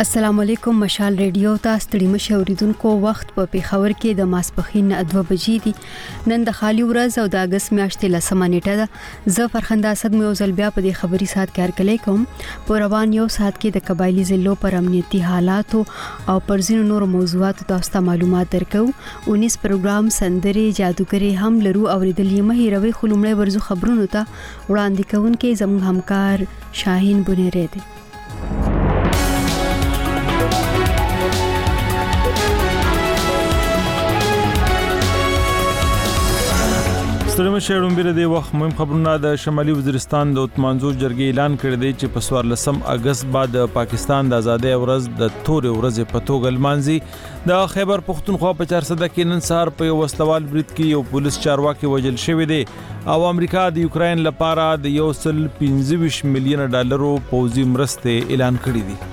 السلام علیکم مشال ریډیو ته ستړي مشه اوریدونکو وخت په پیښور کې د ماسپخین 2 بجې دي. نن د خالي ورځ او د اگست میاشتې 10 نیټه ده. زه فرخنده اسد مې اوزل بیا په دې خبري سات کار کلی کوم. په روان یو سات کې د قبایلی ضلعو پر امنیتي حالات او پر ځینو نور موضوعاتو تاسو ته معلومات درکو. 19 پروګرام سندري جادوګری هم لرو اوریدلې مهیروي خلومړی ورزو خبرونو ته وړاندې کوونکې زموږ همکار شاهین بنيره دی. ستړي شهرون بیره دی وخت مهم خبرونه د شمالي وزیرستان د اتمانزو جرګې اعلان کړی دی چې په 14 اگست بعد پاکستان د آزادۍ ورځ د تورې ورځې په توګه لمانځي. د خیبر پختونخوا په 400 کې نن سهار په یو وسلوال برید کې یو پولیس چارواکي وژل شوی دی او امریکا د یوکرين لپاره د 125 میلیون ډالرو پوځي مرستې اعلان کړې دي.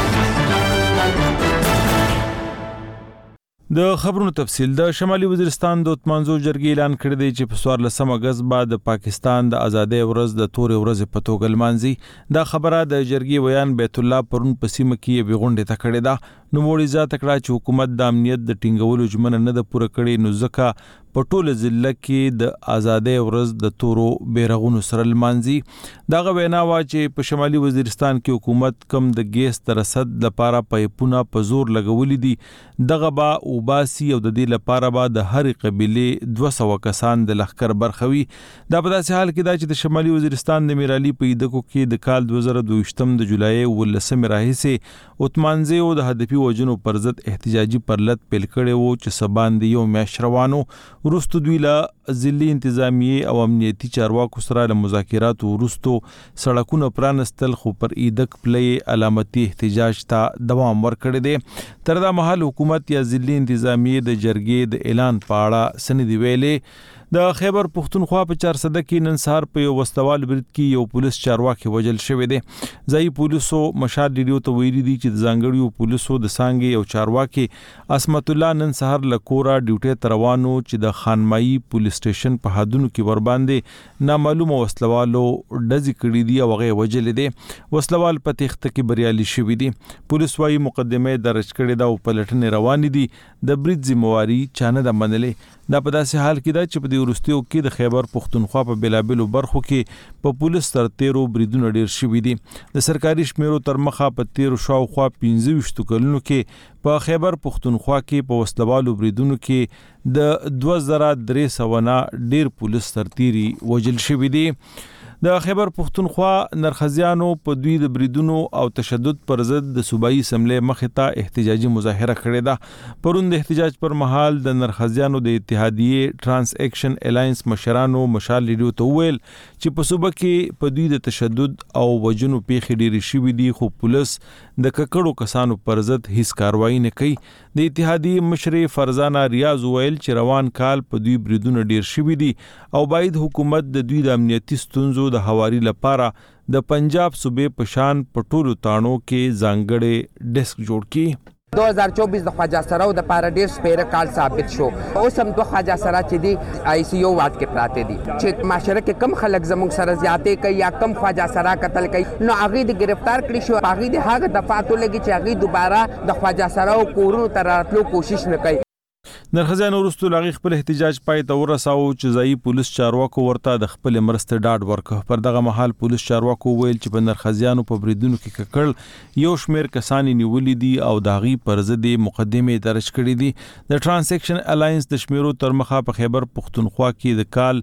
د خبرونو تفصیل د شمالي وزیرستان د اتمانزو جرګې اعلان کړی دی چې په 14 اگست بعد پاکستان د آزادۍ ورځ د تورې ورځې په توګه لمانځي. دا خبره د جرګې ویان بیت الله پرون په سیمه کې یې غونډه ته کړې ده. نو وړي ذات کړه چې حکومت د امنیت د ټینګولو ژمنه نه د پوره کړې نو ځکه په ټوله ضلع کې د آزادۍ ورځ د تورو بیرغونو سره لمانځي. دغه وینا وا چې په شمالي وزیرستان کې حکومت کم د ګیس تر رسد لپاره پایپونه په زور لګولې دي. دغه با وباسي او د دې لپاره به د هر قبيله 200 کسان د لخر برخوي. دا په داسې حال کې دا چې د شمالي وزیرستان د میرالي په ایدکو کې د کال 2022 د جولای 19 راهیسه اتمانځي او د هدفي وجنو پر ضد احتجاجي پرلط پیل کړي وو چې سبان دی یو میاش روانو. ورستو دوی له ضلعي انتظامیه او امنیتي چارواکو سره له مذاکراتو ورستو سړکونو پرانستل خو پر ایدک پلی علامتي احتجاج ته دوام ورکړي دي. تر دا مهال حکومت یا ضلعي انتظامیه د جرګې د اعلان په اړه سندې ویلې. د خیبر پختونخوا په 400 کې نن سهار په یو وسلوال برید کې یو پولیس چارواکي وژل شوی دی. ځای پولیسو مشال ریډیو ته ویلي دي چې د ځانګړیو پولیسو د سانګي او چارواکي اسمت الله نن سهار لکورا ډیوټي تروانو چې د خانمایي پولیس سټیشن په حدونو کې ور باندې نامعلومه وسلوالو ډزې کړې دي او هغه وژل دي. وسلوال په تخته کې بریالي شوی دي. پولیس وايي مقدمه درج کړې ده او پلټنې روان دي. د برید ذمہواری چانه د منلې. دا په داسې حال کې ده چې په دې ورستیو کې د خیبر پختونخوا په بلابلو برخو کې په پولیس تر 13 بریدونه ډیر شوي دي. د سرکاري شمیرو تر مخه په 13 شاوخوا 15 کلونو کې په خیبر پختونخوا کې په وسلوالو بریدونو کې د 2300 ډیر پولیس تر 13 وژل شوي دي. د خیبر پختونخوا نرخزیانو په دوی د بریدونو او تشدد پر ضد د صوبایي اسمبلی مخې ته احتجاجي مظاهره کړې ده. پرون د احتجاج پر مهال د نرخزیانو د اتحادیه ترانس اکشن الاینس مشرانو مشال ریډیو ته ویل چې په صوبه کې په دوی د تشدد او وجنو پیښې ډېرې شوې دي خو پولیس د ککړو کسانو پر ضد هیڅ کاروایی نه کوي. د اتحادیه مشر فرزانه ریاض ویل چې روان کال په دوی بریدونه ډېر شوي دي او باید حکومت د دوی د امنیتي ستونزو د حواري لپاره د پنجاب صوبې په شان په ټولو تاڼو کې ځانګړي ډیسک جوړ کړي. 2024 د خواجه سراو د پاره ډیر سپیره کال ثابت شو. اوس هم د خواجه سرا چې دی آی سی یو واټ کې پراته دي چې معاشره کې کم خلک زموږ سره زیاتې کوي یا کم خواجه سرا قتل کوي نو هغه د گرفتار کړی شو. هغه د هغه دفعاتو لګي چې هغه دوباره د خواجه سراو کورونو ته راتلو کوشش نه کوي. نرخزیانو وروسته لاغي خپل احتجاج پای ته ورساو چې ځای پولیس چارواکو ورته د خپل مرستې ډاډ ورکړ. پر دغه مهال پولیس چارواکو ویل چې په نرخزیانو په بریدونو کې ککړ یو شمیر کسان نیولې دي او داغي پر ضد مقدمه درج کړې دي. د ترانزیکشن الاینس د شمیرو تر مخه په خیبر پختونخوا کې د کال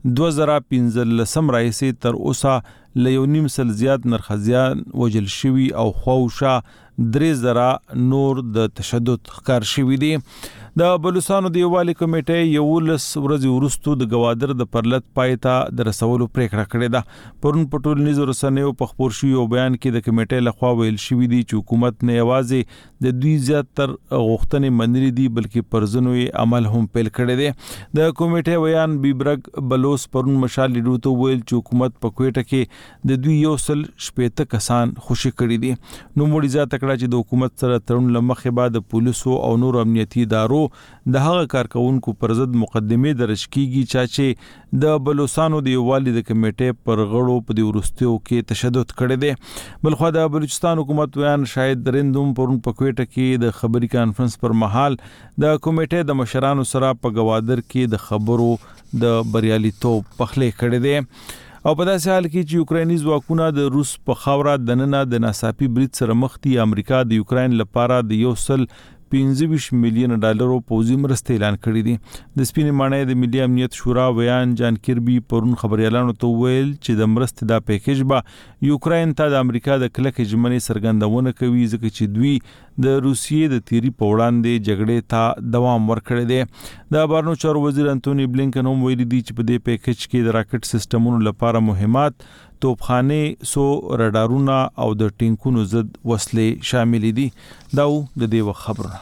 2015 راهیسې تر اوسه ل 1.5 زیات نرخزیان وژل شوي او خوشا 3000 نور د تشدد ښکار شوي دي. د بلوچستان د یووالي کمیټې 11 ورځې وروسته د گوادر د پرلط پایتا د رسولو پریکړه کړې ده. پرون په ټولنیزو رسنیو په خبر شوی بیان کې د کمیټې لخوا ویل شوی دی چې حکومت نه یوازې د دوی زیاتر غوښتنې منلې دي بلکې پرځنو عمل هم پیل کړی دی. د کمیټې ویان بیبرګ بلوس پرون مشال لیدو ته ویل چې حکومت په کوټه کې د دوی 160 کسان خوشي کړی دي. نو مړي ذات کړه چې د حکومت سره تړون لمخې بعد پولیسو او نور امنیتي ادارو د هغه کارکونکو پر ضد مقدمه درج کیږي چې د بلوچستانو د یووالي د کمیټې پر غړو په د ورستیو کې تشدد کړی دی. بلخو د بلوچستان حکومت ویان شاهد درندوم پرون په کوټه کې د خبري کانفرنس پر مهال د کمیټې د مشرانو سره په گوادر کې د خبرو د بریالیتوب پخلې کړی دی. او په داسې حال کې چې یوکراني ځواکونه د روس په خاوره دننه د ناڅاپي برید سره مخ دي، امریکا د یوکران لپاره د $125 میلیون پوځي مرستې اعلان کړې دي. د سپینې ماڼۍ د ملي امنیت شورا ویان جان کیربي پرون خبريالانو ته ویل چې د مرستې دا پیکیج به یوکران ته د امریکا د کلکې ژمنې څرګندونه کوي، ځکه چې دوی د روسیې د تیری په وړاندې جګړې ته دوام ورکړی دی. د بهرنیو چارو وزیر انټونی بلینکن هم ویلي دی چې په دې پیکیج کې د راکټ سیستمونو لپاره مهمات، توپخانه، سو رډارونه او د ټینکونو ضد وسلې شامل دي. دا د دې خبره.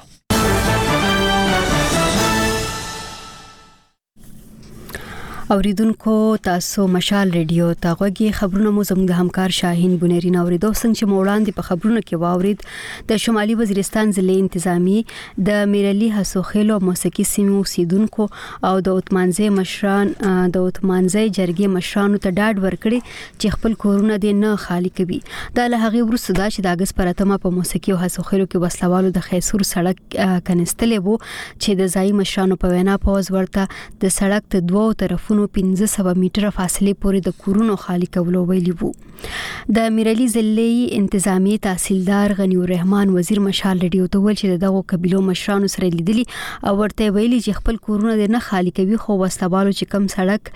اوریدونکو تاسو مشال ریډیو ته غوږی خبرونه مو زموږ د همکار شاهین بنيرین اوریدو څنګه چې موړاندې په خبرونه کې واورید د شمالي وزیرستان ضلع انتظامی د میرلی حسوخیلو موسیقي سیمو اوسیدونکو او د اوتمانزي مشران د اوتمانزي جرګې مشرانو ته ډاډ ورکړي چې خپل کورونه دې نه خالی کوي. دا له هغه وروسته دا چې د اگست پر اتمه په موسیقي او حسوخیلو کې وسلوالو د خیسور سړک کنيستلې وو چې د ځای مشرانو په وینا پوز ورته د سړک د دوو طرفونو 1500 میټر فاصله پورې د کورونو خالی کولو ویلي وو. د میرلی ضلعي انتظامی تحصیلدار غنی الرحمن وزیر مشال ریډیو ته ویل چې دغه قبيلو مشرانو سره لیدلي او ورته ویلي چې خپل کورونه نه خالی کوي، خو وسلوالو چې کم سړک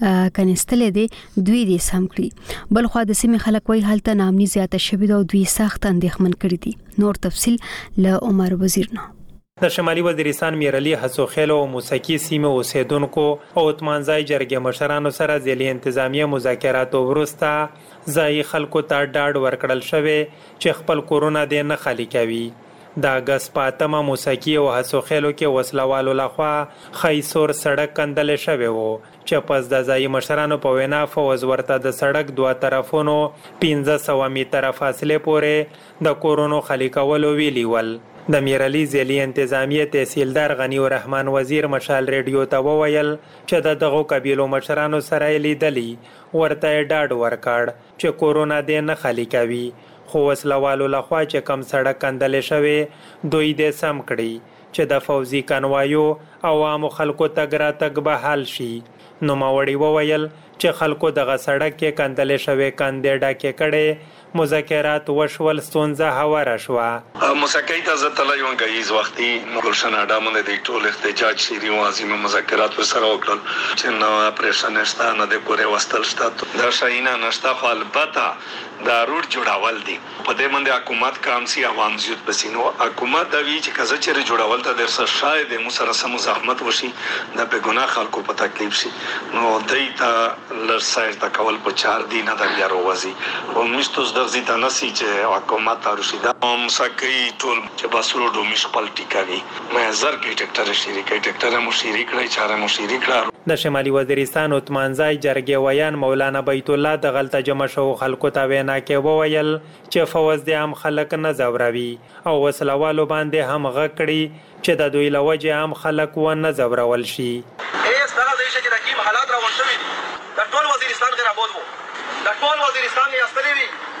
کنيستلې دي دوی دې سم کړی. بلخو د سیمې خلک وایي هلته نامني زیاته شوې ده او دوی سخت اندېښمن کړي دي. نور تفصیل له عمر وزیر نه. د شمالي وزیرستان میرلی حسوخیلو او موسیقي سیمه اوسیدونکو او اوتمانزای جرګې مشرانو سره ضلعي انتظامیه مذاکرات وروسته ځای خلکو ته ډاډ ورکړل شوی چې خپل کورونه دې نه خالی کوي. د اگست په اتمه موسیقي او حسوخیلو کې وسلوالو لخوا خیسور سړک کندل شوی وو چې پس د ځای مشرانو په وینا فوز ورته د سړک دوه طرفونو 1500 میټر فاصله پورې د کورونو خالی کولو ویلي ول. د میرلی ضلعي انتظامیه تحصیلدار غنی الرحمن وزیر مشال ریډیو ته وویل چې دغه قبیلو مشرانو سره لیدلی ورته ډاډ ورکړ چې کورونه دې نه خالی کوي، خو وسلوالو لخوا چې کم سړک کندل شوی دوی دې سم کړي چې د فوزي کنوایو عوامو خلکو تګ راتګ به حل شي. نو ماوړي وویل چې خلکو دغه سړک کې کندل شوی کندې ډاکې کړي. مذاکرات وشول، ستونزه هواره شوه. موسیقي ته زتل یو غیز وختي ګلشن اډامونه د ټول احتجاج شری وازم مذاکرات وسره وکړل چې نو اپریشن نشته، نه د پوره وستل شته، دا شاینا نشته، خو البته دا روډ جوړول دي په دې باندې حکومت کام سي عوام زیات بسینو حکومت دا وی چې کزه چیرې جوړول ته درسه شاید مو سره سم زحمت وشي، د په ګناه خلکو په تکلیف شي، نو دای ته لرسایت تا کول په 4 دي نه د یارو وزي او مستوس د زیات نسی چې حکومت ارشدا مسکی ټول چې باسرو دو میشپالټی کوي مې زر کې ټکټر شریکای ټکټر مو شریکړی چاره مو شریکړه. د شمالي وزیرستان اوتمانزای جرګې ویان مولانا بیت الله د غلطه جمع شو خلکو ته وینا کې وویل چې فوز دې هم خلک نه زوروي او وسلوالو باندې هم غکړي چې د دوی لوجه هم خلک و نه زورول شي. ایس دغه د شي د کیم حالات راوړل شوی د ټول وزیرستان غیر آباد وو، د ټول وزیرستان یې استلې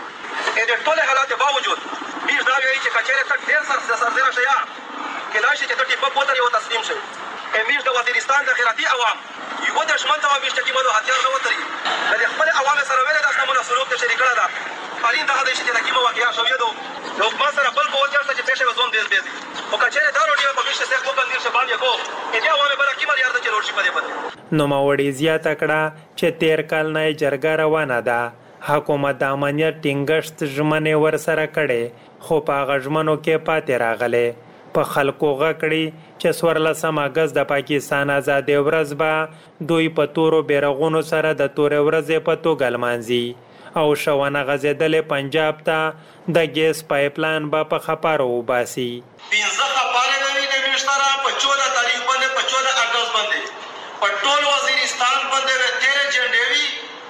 وي د ټول حالات باوجود بیش دا وی چې کچېره تک ډیر سر شیا کله چې ته په پوتر یو تسلیم شي امیش د وزیرستان د خیراتی عوام یو د شمن ته وبېشت کې مو هتیار نه وتري د خپل عوام سره ویل د اسمنه سلوک ته شریک کړه دا پالین دغه د شي د کیمه واقعیا شوې دو نو په سره بل په وجه چې پېښه وزوم دې دې او کچېره دا وروډیو په بشه څخه باندې شه باندې کو دې عوام بل کیمه یاد چې لوړ شي په دې باندې. نو ماوړي زیاته کړه چې 13 کال نه جرګه روانه ده، حکومت د امنیت ټینګښت ژمنې ور سره کړي خو په غژمنو کې پاتې راغله. په خلکو غکړي چې 14 اگست د پاکستان آزادۍ ورځ به دوی په تورو بیرغونو سره د تورې ورځې په توګه لمانځي او شونه غزیدلې پنجاب ته د ګیس پایپلاین به په خپارو وباسي. 15 خپاره د میشترا په 14 تاریخ باندې په 14 اگست باندې په ټول وزیرستان باندې 13 جنډې وی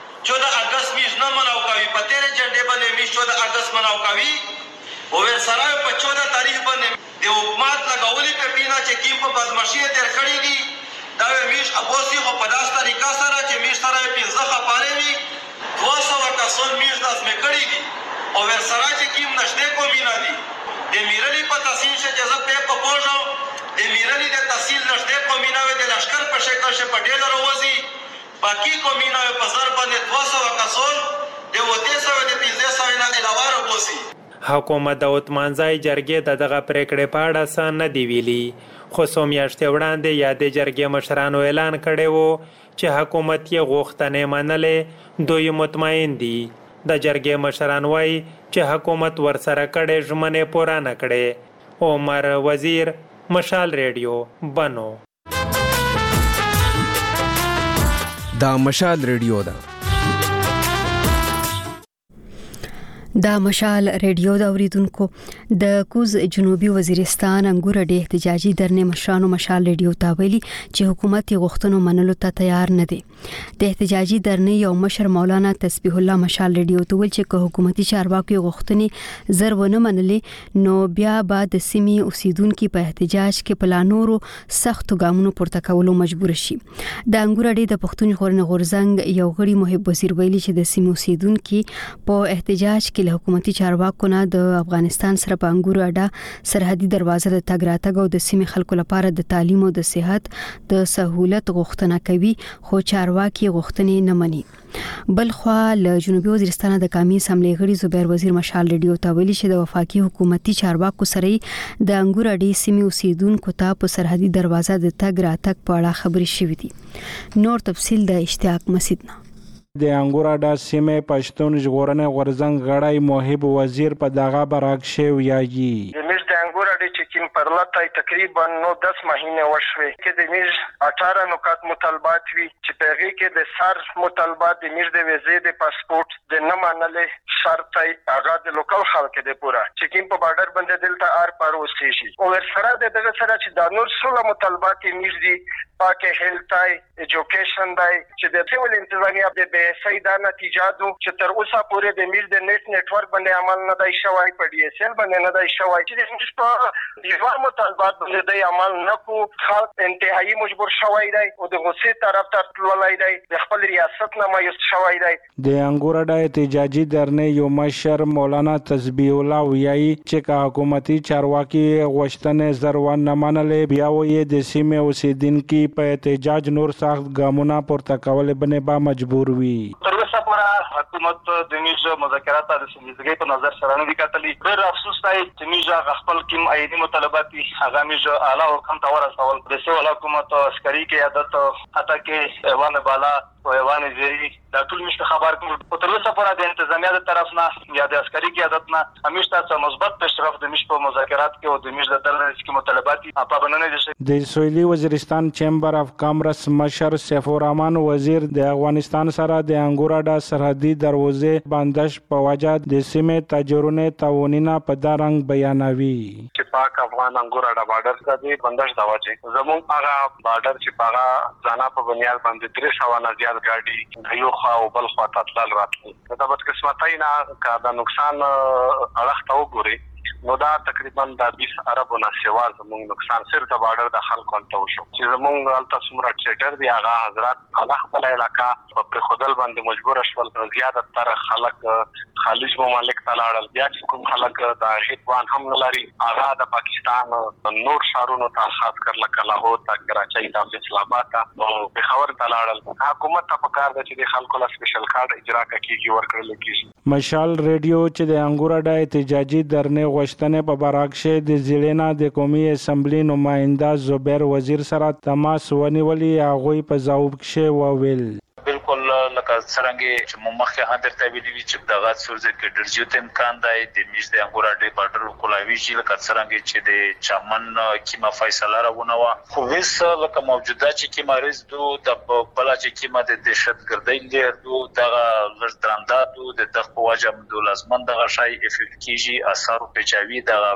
14 اگست میش نه مناو کوي، په 13 جنډې باندې میش 14 اگست مناو کوي او ور سره په 14 تاریخ باندې د حکومت لګولې په پینا چې کیم په بدمعشي تیر کړی دي دا میش ابوسی خو په داس طریقه سره چې میش سره 15 خپاره وي 200 کسان میش داس مې کړی دي او ور سره چې کیم نشته کومینا دي د میرلی په تحصیل چې جزا په پوجو د میرلی د تحصیل نشته کومینا وي د لشکر په شکل چې په ډیلر وځي باقي کومینا په ضرب باندې 200 کسان د وته سره د 15 نه علاوه وروسي. حکومت د اوتمانځای جرګې دغه پریکړې په اړه څه نه دی ویلي خو څو میاشتې وړاندې یادې جرګې مشرانو اعلان کړی و چې حکومت یې غوښتنې منلې دوی مطمئن دي. د جرګې مشران وایي چې حکومت ورسره کړې ژمنې پوره نه کړې. عمر وزیر، مشال ریډیو، بنو. دا مشال ریډیو ده. دا مشال ریډیو د اوریدونکو د کوز جنوبي وزیرستان انګور ډې احتجاجي درنې مشرانو مشال ریډیو ته ویلي چې حکومت یې غوښتنو منلو ته تیار نه دی. د احتجاجي درنې یو مشر مولانا تسبیح الله مشال ریډیو ته ویل چې حکومتي چارواکي غوښتنې زر ونه منلې نو بیا به د سیمې اوسیدونکو په احتجاج کې پلانورو سخت ګامونو پورته کولو مجبور شي. د انګور ډې د پښتون غورځنګ یو غړي محب وزیر ویلي چې د سیمې اوسیدونکو په احتجاج کې له حکومتي چارواکو نه د افغانستان سره په انګور اډه سرحدي دروازه د تګ راتګ او د سیمې خلکو لپاره د تعلیم او د صحت د سہولت غوښتنه کوي خو چارواکي غوښتنې نه مني. بل خو له جنوبي وزیرستان د قومي اسمبلی غړي زبیر وزیر مشال ریډیو ته ویلي چې د وفاقي حکومتي چارواکو سره د انګور اډې سیمې اوسیدونکو ته په سرحدي دروازه د تګ راتګ په اړه خبرې شوې دي. نور تفصیل د اشتیاق مسعود نه. د انګور اډه سیمې پښتون ژغورنې غورځنګ غړی محب وزیر په دغه برعکس ویایي چکین پر لطای تقریبا 9-10 مهینه وشوي کې د میز 18 نکات مطالبات وی چې پیغي کې د سر مطالبات د میز د ویزې د پاسپورت د نه منلې شرط هغه د لوکل خلک د پورا چکین په بارډر باندې دلته ار پر وسیږي او سره دغه سره چې د نور څو مطالبات میز دي پاکه هیلتای ایجوکیشن دی چې د سیول انتظامیه د BSI دا نتیجه دو چې تر اوسه پورې د میز د نتورک باندې عمل نه دی شوی په DSL باندې نه دی شوی چې د یو مطالبات باندې د عمل نه کو خلک انتهایی مجبور شوی دی او د غصې طرف ته تللی دی د خپل ریاست نه مایوس شوی دی. د انګور اډه احتجاجي درنې یو مشر مولانا تسبیح الله ویایي چې حکومتي چارواکي غوښتنې زر ونه منلې بیا وایي د سیمې اوسیدونکو په احتجاج نور سخت ګامونه پورته کول باندې به مجبور وي. تر اوسه پورې حکومت د میز مذاکرات د سیمې په نظر سره نه وکړي. ډېر افسوس دی چې میز خپل کوم عیني مطالبات هغه میز اعلی حکم ته ورسول د سیول حکومت عسکري قیادت حتی کې ایوان بالا او ایوان زیری دا ټول مشته خبر کوم تر اوسه پورې د انتظامیه د طرف نه یا د عسکري قیادت نه همیشه څه مثبت پیشرفت د میز په مذاکرات کې او د میز د درنې مطالبات په بننه دي. د سویلي وزیرستان چیمبر اف کامرس مشر سیف الرحمن وزیر د افغانستان سره د انګور اډه سرحدي دروازې بندش په وجه د سیمې تجربه تعاونینه په دارنګ بیانوي چې پاک افغان انګور اډه بارډر سره بندش دا وجه زموږ هغه بارډر چې هغه ځانا په بنیاد باندې 300 نه زیات ګاډي یو خوا او بل خوا تطلال راتلي دا بد قسمتای نه کا دا نقصان اړخ ته وګوري نو دا تقریبا د 20 اربو نه سیوا زموږ نقصان صرف د بارډر د خلکو ته وشو چې زموږ الته څومره ټریډر دی هغه حضرات خلک خپل علاقہ په خودل باندې مجبور شول زیاده تر خلک خالص ممالک ته لاړل بیا چې کوم خلک د هیڅوان هم نه لري هغه د پاکستان نور شهرونو ته خاص کر لکه لاهور ته کراچۍ ته اسلام آباد ته او پېښور ته لاړل. حکومت ته پکار ده چې د خلکو له سپیشل کارت اجرا کیږي ورکړل کیږي. مشال ریډیو چې د انګور اډه احتجاجي درنې غوښتنې په برعکس د ضلع د قومي اسمبلی نماینده زبیر وزیر سره تماس ونیولې هغه په ځواب کې وویل بالکل لکه څنګه چې مخکې هم درته ویلي وي چې دغه سوزه کې ډېر زیات امکان دی د میز د انګور اډې بارډر کولاوي چې لکه څنګه چې د چمن کیما فیصله راونه و خو وس لکه موجوده چې کیما رز دو د بل چې کیما د دهشتګردۍ ډېر دو دغه لږ دو د دغه واجب د لازمن دغه شای افکتیجی اثر په چاوي دغه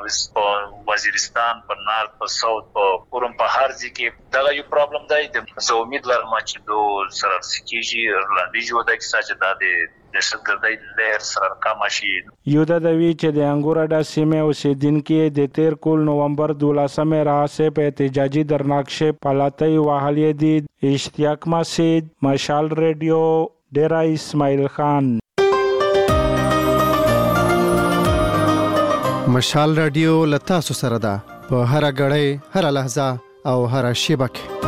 وزیرستان په نارت په ساوث په پورم په هر ځای کې دغه یو پرابلم دی. زه امید لرم چې دو سره کیږي لاندې جو د کیسه چې د دهشتګردۍ لهر سره کم شي. یو د دوی چې د انګوراډا سیمه اوسیدونکو د 13 کول نومبر 12 راهسه په احتجاجي درناکشه پالاتای وحالیه دي. اشتیاق مسجد، مشال ریډیو، ډیرا اسماعیل خان. مشال رادیو لتاسو سره ده په هر غړې هر لحظه او هر شیبه کې.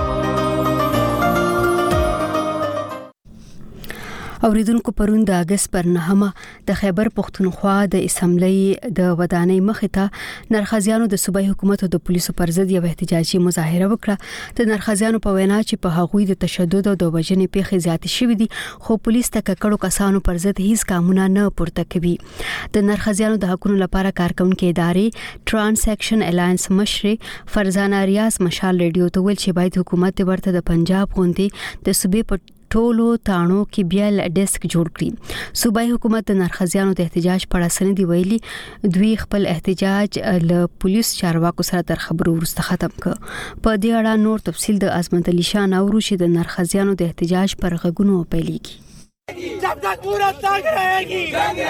اوریدونکو پرون د اگست پر 9 د خیبر پختونخوا د اسمبلی د ودانۍ مخې ته نرخزیانو د صوبایي حکومت او د پولیسو پر ضد یو احتجاجي مظاهره وکړه. د نرخزیانو په وینا چې په هغوی د تشدد او د وژنې پیښې زیاتې شوې دي خو پولیس ته ککړو کسانو پر ضد هیڅ قانون نه پورته کوي. د نرخزیانو د حقوقو لپاره کارکونکو ادارې ټرانس اکشن الاینس مشر فرزانه ریاض مشال ریډیو ته ویل چې باید حکومت ورته د پنجاب غوندي د صوبې په ټولو تانو کې بیل ډیسک جوړ کړي. صوبایي حکومت د نرخزیانو د احتجاج په اړه سندې ویلي دوی خپل احتجاج له پولیس چارواکو سره تر خبرو وروسته ختم کړ. په دې اړه نور تفصیل د عظمت علي شاه نورو چې د نرخزیانو د احتجاج پر غږونو پیلېږي. जब तक पूरा तंग रहेगी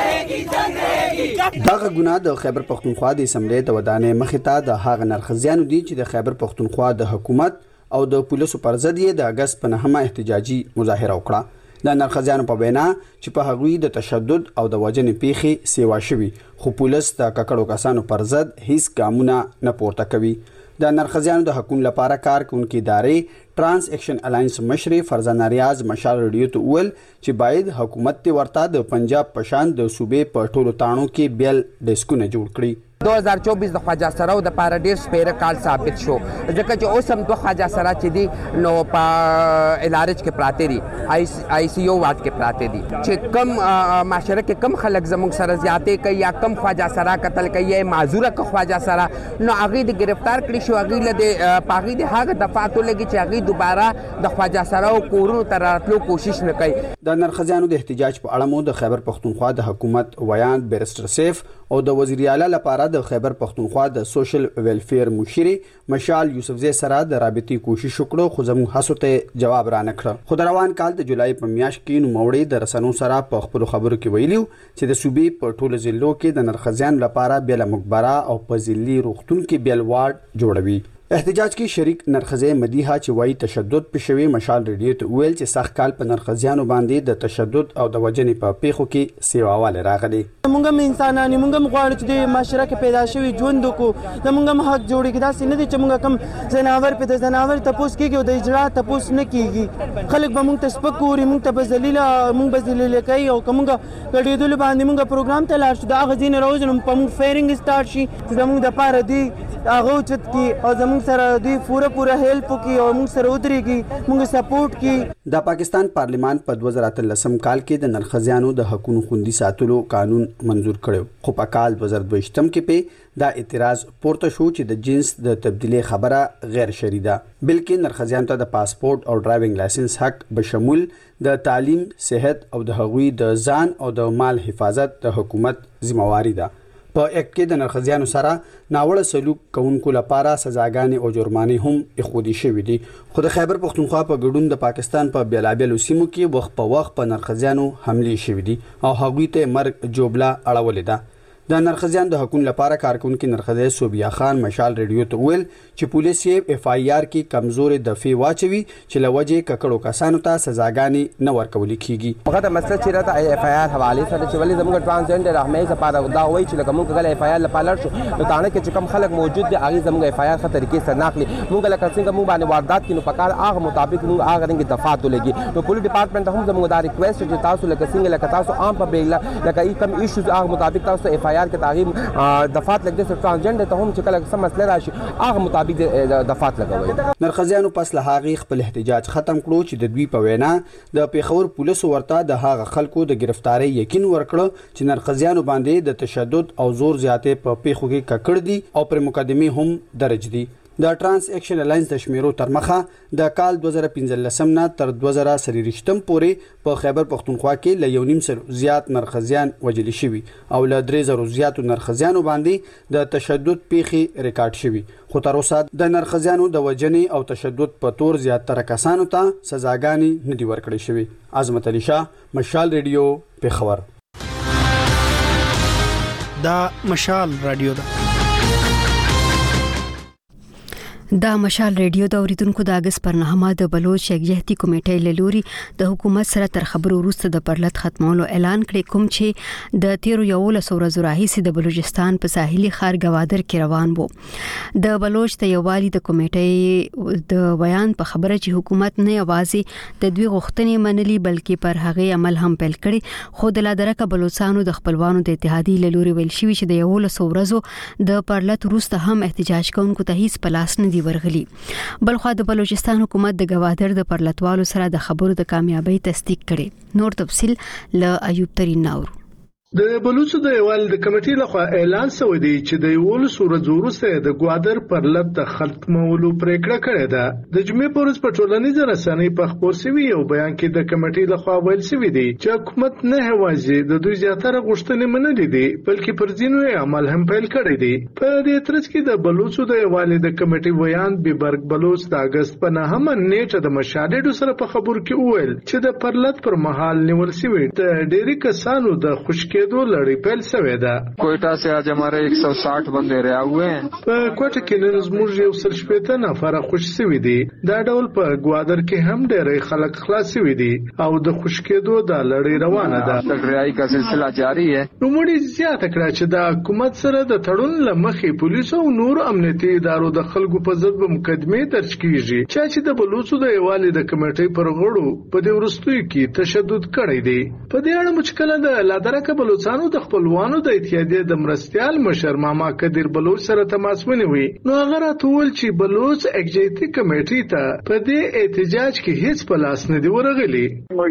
دغه ګناه د خیبر پختونخوا د اسمبلی د ودانۍ مخې ته د هغه نرخزیانو دي چې د خیبر پختونخوا د حکومت او د پولیسو پر ضد یې د اگست په 9 احتجاجي مظاهره وکړه. د نرخزیانو په وینا چې په هغوی د تشدد او د وژنې پیښې سیوا شوي خو پولیس د ککړو کسانو پر ضد هیڅ ګامونه نه پورته کوي. د نرخزیانو د حقوقو لپاره کارکونکو ادارې ټرانس اکشن الاینس مشر فرزانه ریاض مشال ریډیو ته ویل چې باید حکومت ته ورته د پنجاب پشان د صوبې په ټولو تانو کې بیل ډیسکونه جوړ کړي. 2024 د خواجه سراو د پاره ډیر سپیره کال ثابت شو ځکه چې اوس هم دوه خواجه سرا چې دي نو په الارج کې پراته دي آی سی یو واټ کې پراته دي چې کم معاشره کې کم خلک زموږ سره زیاتې کوي یا کم خواجه سرا قتل کوي یا معذوره ک خواجه سرا نو هغه د گرفتار کړی شو. هغه له پاغي د هغه دفعاتو لګي چې هغه دوباره د خواجه سراو کورونو ته راتلو کوشش نه کوي. د نرخزیانو د احتجاج په اړه مو د خیبر پختونخوا د حکومت ویان بیرستر سیف او د وزیر اعلی لپاره د خیبر پختونخوا د سوشل ویلفیر مشیر مشال یوسفزی سره د رابطې کوشش وکړو خو زموږ هڅو ته جواب را نه کړ. خو د روان کال د جولای په میاشت کې نوموړی د رسنیو سره په خپل خبرو کې ویلیو چې د صوبې په ټولو ضلعو کې د نرخزیان لپاره بیل مقبره او په ضلعي روغتون کې بیل وارډ جوړوي. احتجاج کې شریک نرخزی مدیحه چې وایي تشدد پېښوي مشال ریډیو ته ویل چې سخت کال په نرخزیانو باندې د تشدد او د وژنې په پیښو کې سیواواله راغلي. موږ هم انسانان موږ هم غواړو چې د معاشره کې پیدا شوي ژوند وکړو زموږ هم حق جوړېږي. داسې نه دی چې موږ کوم ځناور په د ځناور تپوس کېږي او د اجرا تپوس نه کېږي. خلک به موږ ته سپک ګوري موږ ته به ذلیله موږ به ذلیله کوي او که موږ ګډېدلو باندې موږ پروګرام ته لاړ شو د هغه ځای نه راوځو نو په موږ فایرنګ سټارټ شي چې زموږ دپاره دوی هغه اوچت کړي او زموږ سره دوی پوره هیلپ وکړي او موږ سره ودرېږي موږ سپورټ کړي. د پاکستان پارلیمان په 2013 کال کې د نرخزیانو د حقوقو خوندي ساتلو قانون منزور کړو خو په کال 2022 کې په دا اعتراض پورته شو چې د جنس د تبدیلی خبره غیر شرعي ده بلکې نرخزیانو ته د پاسپورت او ډرایوینګ لایسنس حق بشمول د تعلیم صحت او د هغوی د ځان او د مال حفاظت د حکومت ذمہواری ده. په اکټ کې د نرخزیانو سره ناوړه سلوک کوونکو لپاره سزاګانې او جرمانې هم اخودي شوې دي. خو د خیبر پختونخوا په ګډون د پاکستان په بیلابیلو سیمو کې وخت په نرخزیانو حملې شوې دي او هغوی ته مرګ جوړه اړولې ده. د نرخزیان د حقوقو لپاره کارکونکو نرخزی صوبیا خان مشال ریډیو ته ویل چې پولیس یې اف آی آر کې کمزورې دفعې واچوي چې لوجه ککړو کسانو ته سزاګانې نه ورکول کیږي. هغه د مسله چې راته اف آی آر حواله سره چې ولې زموږ ټرانسجنډر احمد لپاره دا وایي چې کوم کله اف آی آر لپاره شو نو تانه کې چې کوم خلک موجود دي هغه زموږ اف آی آر خطر کې سره ناخلي موږ لکه څنګه موږ باندې واردات کینو پکار هغه مطابق موږ هغه رنګ دفعات لګي نو پولیس ډپارټمنټ هم زموږ دا ریکوست چې تاسو لکه څنګه لکه تاسو عام په بیل لکه کوم ایشوز هغه مطابق تاسو اف آی آر کې تعقیب دفعات لګي سره ټرانسجنډر ته هم چې کله سم مسله راشي هغه مطابق دفعات لګوي. نرخزیانو پس له هغه خپل احتجاج ختم کړو چې د دوی په وینا د پیښور پولیسو ورته د هغه خلکو د گرفتاری یقین ورکړ چې نرخزیانو باندې د تشدد او زور زیاتې په پیښو کې ککړ دي او پر مقدمه هم درج دي. د ترانس اکشن الاینس د شمیرو تر مخه د کال 2015 نه تر 2023 پورې په خیبر پختونخوا کې ل 1.5 زیات نرخزیان وجل شوي او ل 3000 زیاتو نرخزیانو باندې د تشدد پیخي ریکارډ شوي خو تر اوسه د نرخزیانو د وجنې او تشدد په تور زیاتره کسانو ته سزاګانې نه دي ورکړې شوي. عظمت علي شاه، مشال ریډیو، پیښور. دا مشال رادیو ده. دا مشال ریډیو د اوریدونکو د اگست پر 9 د بلوچ یکجهتي کمیټې له لوري د حکومت سره تر خبرو وروسته د پرلط ختمولو اعلان کړی، کوم چې د 13 ورځو راهیسې د بلوچستان په ساحلي ښار گوادر کې روان وو. د بلوچ د یووالي د کمیټې د بیان په خبره چې حکومت نه یوازې د دوی غوښتنې منلي بلکې پر هغه عمل هم پیل کړي، خو د لادرکه بلوچستانو د خپلوانو د اتحادیې له لوري ویل شوی چې د 11 ورځو د پرلط وروسته هم احتجاج کوونکو ته هیڅ پلاس نه ورغلي. بلخو د بلوچستان حکومت د گوادر د پرلطوالو سره د خبرو د کامیابی تصدیق کړي. نور تفصیل له ایوب ترین ناور. د بلوچ د یووالي د کمیټې لخوا اعلان شوی دی چې د 11 ورځو وروسته د گوادر پرلط د ختمولو پریکړه کړې ده. د جمعې په ورځ په ټولنیزو رسنیو په خبر شوی یو بیان کې د کمیټې لخوا ویل شوی دی چې حکومت نه هوازي د دوی زیاتره غوښتنې منلې دي بلکې پر ځینو عمل هم پیل کړی دی. په دې ترڅ کې د بلوچ د یووالي د کمیټې ویان بیبرګ بلوچ د اگست په 9 نیټه د مشاهدو سره په خبرو کې وویل چې د پرلط پر مهال نیول شوی د ډېری کسانو د خشکې दो लड़ी पहल सवेदा कोयटा से आज हमारे 160 बंदे रहे हुए हैं په کوټه کې نن زموږ یو سل شپته نفر خوش سوي دي. دا ډول په گوادر کې هم ډېر خلک خلاص سوي دي او د خوشکېدو د لړۍ روانه ده. تګړای کا سلسله جاری ہے. نوموړي زیاته کړه چې د حکومت سره د تړون لمخې پولیسو او نور امنیتي ادارو د خلکو په ضد به مقدمه درج کیږي چې د بلوچو د یووالي د کمیټې پر غړو په دې ورستوي کې تشدد کړی دی. په دې اړه مشکله د لادرکه بلوچستانو د خپلوانو د اتحادیې د مرستيال مشر ماما قدیر بلوچ سره تماس ونیوي. نو هغه راټول چې بلوچ اکجیتی کمیټې ته په دې احتجاج کې هیڅ پلاس نه دی ورغلي.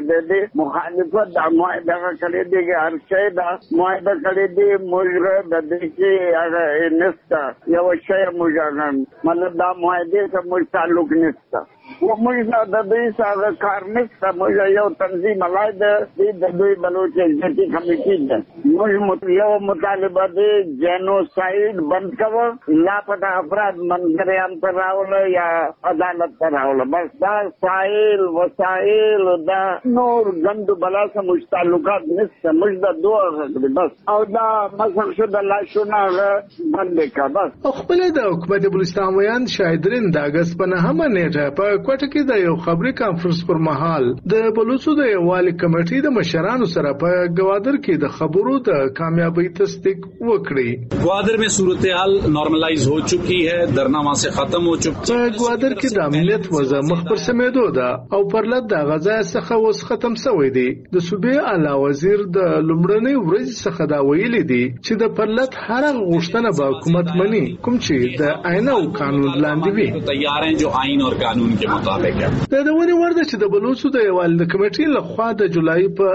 موږ مخالفت د معاهده کړې دي هر شی دا معاهده کړې دي موږ د دې کې هغه نستا یو شی موږ مطلب دا معاهده سره موږ تعلق نستا وموږ د دې سره کار نستا. موږ یو تنظیم لای د دوی بلوچ اکجیتی کمیټې ده. موږ یو مطالبه دی جنوساید بند کول، لاپتا افراد منظریان پر راول یا عدالت پر راول. بس دا سائل وسائل دا نور گند بلا سے مجھ تعلقات نستا. مجھ دا دو غزر بس او دا مسخ شد لاشونا بند کا بس. خپل د حکومت بلوچستان ویان شاهدرین د اگست په 9 نیټه په کوټه کې د یو خبري کانفرنس پر مهال د بلوچو د یووالي کمیټې د مشرانو سره په گوادر کې د خبرو د کامیابی تصدیق وکړي. گوادر میں صورتحال نارملائز ہو چکی ہے، درنا وہاں سے ختم ہو چکی ہے. گوادر کې د امنیت وضع مخ پر سمیدو ده او پرلط د غزا څخه وس ختم شوی دی. د صوبې اعلی وزیر د لومړنۍ ورځ څخه دا ویلي دی چې د پرلط هر غوښتنه به حکومت مني کوم چې د آئین او قانون لاندې وي. تیار ہیں جو آئین اور قانون کے مطابق ہے. د دوري ورده چې د بلوچو د یووالي د کمیټې لخوا د جولای په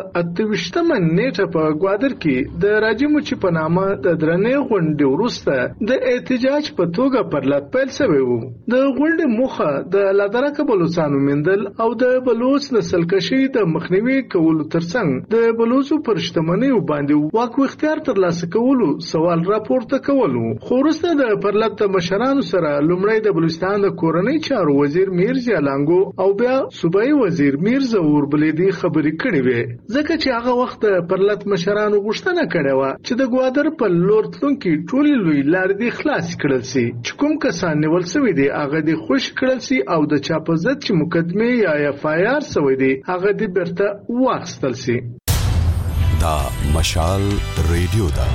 28 نیټه په گوادر کې د راجمو چې په نامه د درنې غونډې وروسته د احتجاج په توګه پرلط پیل شوی وو. د غونډې موخه د لادرکه بلوچستانو مندل او د بلوچ نسل کشي د مخنیوي کولو ترڅنګ د بلوچو پر شتمنۍ باندې واک اختیار ترلاسه کولو سوال راپورته کولو. خو وروسته د پرلط مشرانو سره لومړی د بلوچستان د کورنۍ چارو وزیر میرزا لانګو او بیا صوبایي وزیر میرزا اوربلیدي خبرې کړې وې ځکه چې هغه وخت پرلط مشرانو غوښتنه کړې و چې د گوادر په لور تلونکي ټولې لوی لارې دې خلاص کړل شي. چې کوم کسان نیول شوي دي هغه دې خوش کړل شي او د چا په ضد چې مقدمې یا اف آی آر شوی دي هغه دې بیرته واخیستل شي. دا مشال ریډیو ده.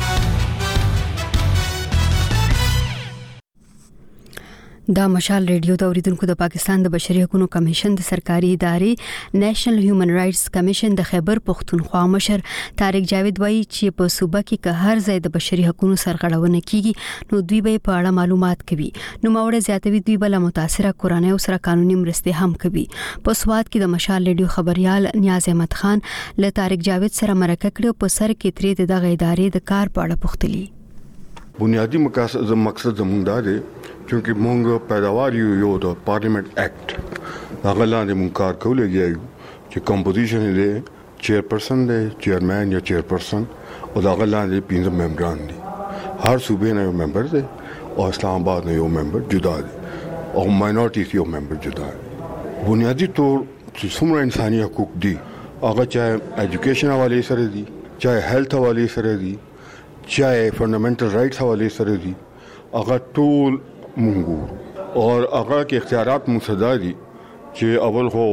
دا مشال ریډیو د اوریدونکو د پاکستان د بشري حقوقو کمیشن د سرکاري ادارې نېشنل هیومن رائټس کمیشن د خیبر پختونخوا مشر طارق جاوید وایي چې په صوبه کې که هر ځای د بشري حقوقو سرغړونه کیږي نو دوی به په اړه معلومات کوي. نو ماوړه زیاتوي دوی بل متاثره کورنۍ سره قانوني مرستې هم کوي. په سواد کې د مشال ریډیو خبريال نیاز احمد خان له طارق جاوید سره مرکه کړو په سر کې ترې دغه ادارې د کار په اړه پوښتلي. بنیادی مقصد زموږ دا دی چونکه مونږ پیداوار یو د پارلیمنت اکټ هغه لاندې مونږ کار کولای چې کمپوزیشن دی چیرپرسن دی چیرمن یا چیرپرسن او دا هغه لاندې 15 ممبران دي هر صوبې نه یو ممبر دی او اسلام آباد نه یو ممبر جدا دی او ماینورټیز یو ممبر جدا دی بنیادی طور چې څومره انساني حقوق دي هغه چاہے ایجوکیشن حواله سره دي چاہے هیلث حواله سره دي چاہے فنڈامنٹل رائٹس حواله سره دي هغه ټول مونږ او هغه کې اختیارات مصدا دي چې اول خو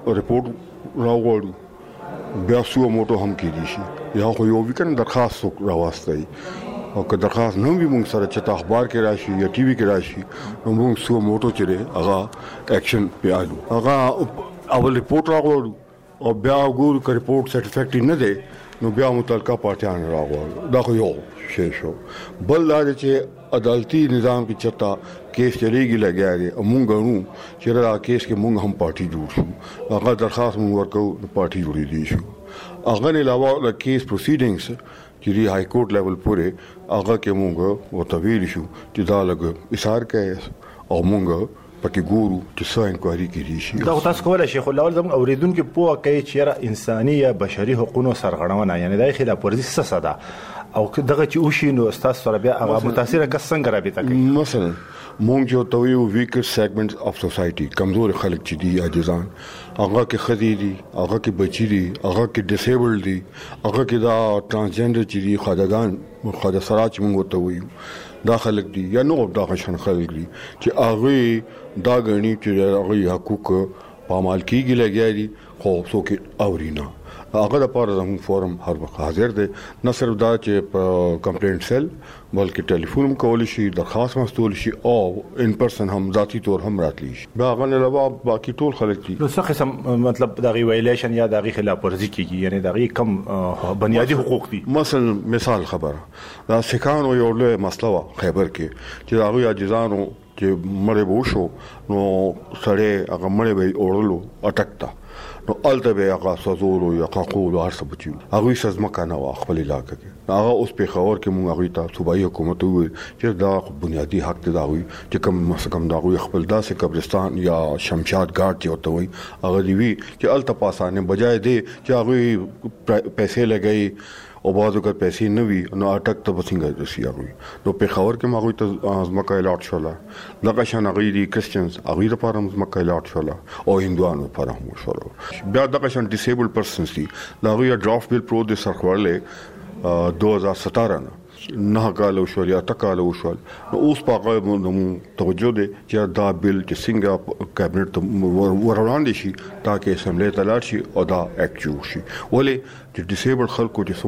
رپورټ راوړو بیا سو موټو هم کې دي شي یا خو یو وکړ درخواست راوستي او که درخواست نه وي مونږ سره چې اخبار کې راشي یا ټي وي کې راشي نو مونږ سو موټو چې هغه اکشن پیالو هغه اول رپورټ راوړو او بیا ګورو که رپورټ سټیفیکټری نه دی نو بیا متعلقه پارټیان راوړو دا خو یو شی شو بل دا چې عدالتي نظام کې چتا کیس چلیږي لګیا دی مونږ غنو چې دا کیس کې مونږ هم پارټي جوړ شو هغه درخواست مونږ ورکو پارټي جوړې دي شو هغه نه علاوه د کیس پروسیډینګز چې دی های کورټ لیول پورې هغه کې مونږ ورته ویل شو چې دا لګ ایثار کوي او مونږ پکې ګورو چې څه انکوایري کیږي شي دا تاسو کولای شي خو لول زموږ اوریدونکو په کوي چې انساني یا بشري حقوقو سرغړونه یعنی د خلاف ورزي څه ده او دغه چې وشي نو تاسو سره بیا هغه متاثر کس څنګه رابطه کوي مثلا مونږ جو ته یو ویکر سیگمنټس اف سوسايټي کمزور خلک چې دي عاجزان هغه کې خدي دي هغه کې بچي دي هغه کې ډیسیبل دي هغه کې دا ترانسجنډر چې دي خدایان خدای سره چې مونږ ته وایو دا خلک دي یا نو دا شان خلک دي چې هغه دا غني چې هغه حقوق په عمل کېږي لګیا دي خو څوک اورینا هغه د پاره زموږ فورم هر وخت حاضر دی نه صرف دا چې په کمپلینټ سیل بلکې ټلیفون کول شي درخواست مستول شي او ان پرسن هم ذاتی طور هم راتلی شي دا غن علاوه باقي ټول خلک دي نو څه قسم مطلب دا غي ویلیشن یا دا غي خلاف ورزي کیږي یعنی دا غي کم بنیادی حقوق دي مثلا مثال خبره دا سکانو یو له مسله خیبر کې چې دا غي عاجزانو چې مړې وشو نو سړی هغه مړې به اورلو اٹکتا نو الته به هغه سوزولو یا قاقول هر څه بچو هغه سز مکانه خپل علاقې کې هغه اوس په خبر کې مونږ هغه ته صوبایي حکومت وي چې دا بنیادی حق دی دا وي چې کوم مسکم دا وي خپل داسې قبرستان یا شمشاد ګارد چې وته وي هغه دی وی چې الته پاسانه بجای دی چې هغه پیسې لګي او بعضو که پیسې نه وي نو اٹک ته بسنګ رسي هغه نو په خبر کې هغه ته ازمکه الاټ شولا دغه شان هغه دي کرسچنز هغه لپاره ازمکه الاټ شولا او هندوانو لپاره هم شولا بیا دغه شان ډیسیبل پرسنز دي دا غویا ډرافټ بیل پرو د سرخوړلې 2017 نه کالو شو یا تکالو شو نو اوس په هغه توجه دي چې دا بیل چې څنګه کابینټ ته وروړاندې شي ترڅو اسمبلی ته لاړ شي او دا اکټ جوړ شي ولې چې ډیسیبل خلکو چې